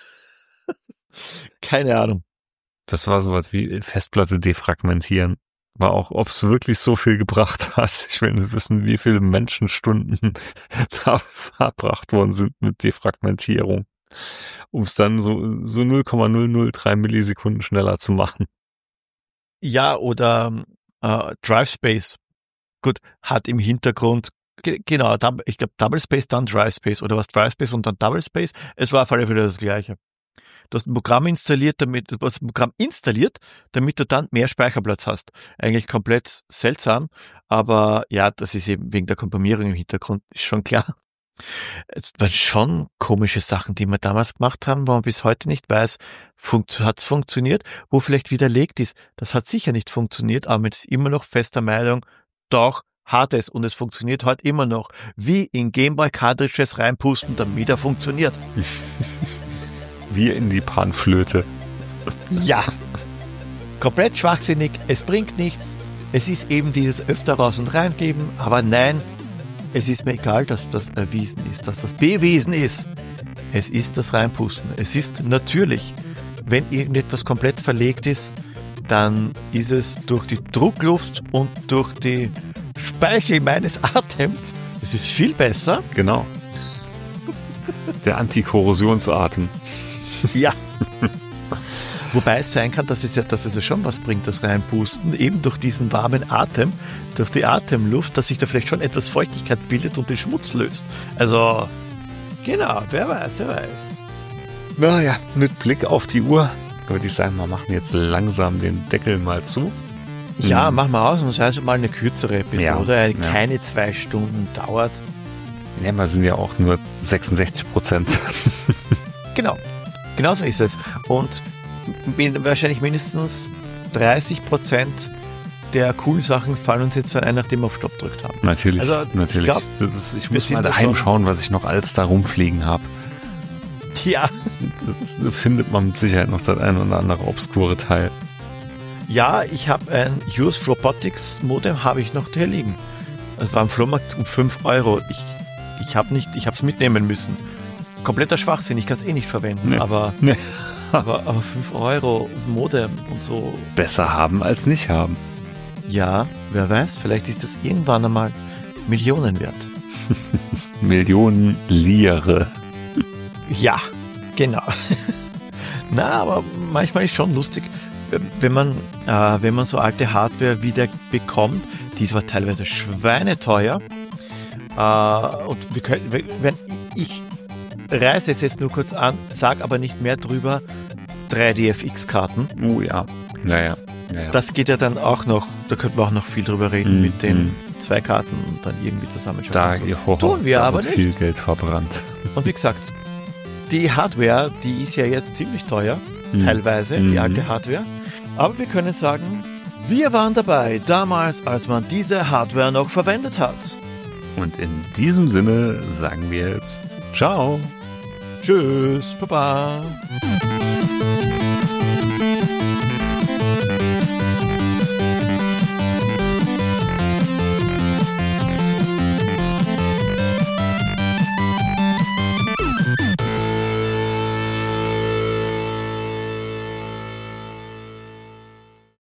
S2: Keine Ahnung.
S1: Das war sowas wie Festplatte defragmentieren. Aber auch, ob es wirklich so viel gebracht hat. Ich will nicht wissen, wie viele Menschenstunden da verbracht worden sind mit Defragmentierung, um es dann so 0,003 Millisekunden schneller zu machen.
S2: Ja, oder Drive Space. Gut, hat im Hintergrund, genau, ich glaube Double Space, dann Drive Space oder was Drive Space und dann Double Space. Es war auf alle Fälle das Gleiche. Du hast ein Programm installiert, damit du dann mehr Speicherplatz hast. Eigentlich komplett seltsam, aber ja, das ist eben wegen der Komprimierung im Hintergrund, ist schon klar. Es waren schon komische Sachen, die wir damals gemacht haben, wo man bis heute nicht weiß, hat es funktioniert, wo vielleicht widerlegt ist. Das hat sicher nicht funktioniert, aber man ist immer noch fester Meinung, doch hat es und es funktioniert heute immer noch. Wie in Gameboy Cartridges reinpusten, damit er funktioniert.
S1: Wie in die Panflöte.
S2: Ja. Komplett schwachsinnig, es bringt nichts. Es ist eben dieses öfter raus und reingeben, aber nein, es ist mir egal, dass das erwiesen ist, dass das bewiesen ist. Es ist das Reinpusten. Es ist natürlich, wenn irgendetwas komplett verlegt ist, dann ist es durch die Druckluft und durch die Speichel meines Atems, es ist viel besser.
S1: Genau. Der Antikorrosionsatem.
S2: Ja. Wobei es sein kann, dass es ja schon was bringt, das Reinpusten, eben durch diesen warmen Atem, durch die Atemluft, dass sich da vielleicht schon etwas Feuchtigkeit bildet und den Schmutz löst. Also, genau, wer weiß.
S1: Naja, mit Blick auf die Uhr würde ich sagen, wir machen jetzt langsam den Deckel mal zu.
S2: Ja, machen wir aus und das heißt mal eine kürzere Episode,
S1: Ja.
S2: keine 2 Stunden dauert.
S1: Ja, wir sind ja auch nur 66%.
S2: Genau so ist es. Und wahrscheinlich mindestens 30% der coolen Sachen fallen uns jetzt dann ein, nachdem wir auf Stopp gedrückt haben.
S1: Natürlich,
S2: Also,
S1: natürlich.
S2: Ich, glaub,
S1: ich muss mal daheim schauen, was ich noch alles da rumfliegen habe.
S2: Ja.
S1: Da findet man mit Sicherheit noch das ein oder andere obskure Teil.
S2: Ja, ich habe ein Use Robotics Modem, habe ich noch hier liegen. Das war am Flohmarkt um 5 €. Ich habe es mitnehmen müssen. Kompletter Schwachsinn, ich kann es nicht verwenden, aber 5 € Modem und so.
S1: Besser haben als nicht haben.
S2: Ja, wer weiß, vielleicht ist das irgendwann einmal Millionen wert.
S1: Millionen Lire.
S2: Ja, genau. Na, aber manchmal ist schon lustig, wenn man so alte Hardware wieder bekommt, die ist aber teilweise schweineteuer. Und wenn ich reiße es jetzt nur kurz an, sag aber nicht mehr drüber, 3DFX-Karten.
S1: Oh ja. Naja.
S2: Das geht ja dann auch noch, da könnten wir auch noch viel drüber reden mit den 2 Karten und dann irgendwie zusammenschalten. Tun wir aber nicht.
S1: Viel Geld verbrannt.
S2: Und wie gesagt, die Hardware, die ist ja jetzt ziemlich teuer, teilweise, die alte Hardware. Aber wir können sagen, wir waren dabei, damals, als man diese Hardware noch verwendet hat.
S1: Und in diesem Sinne sagen wir jetzt Ciao.
S2: Tschüss, Baba.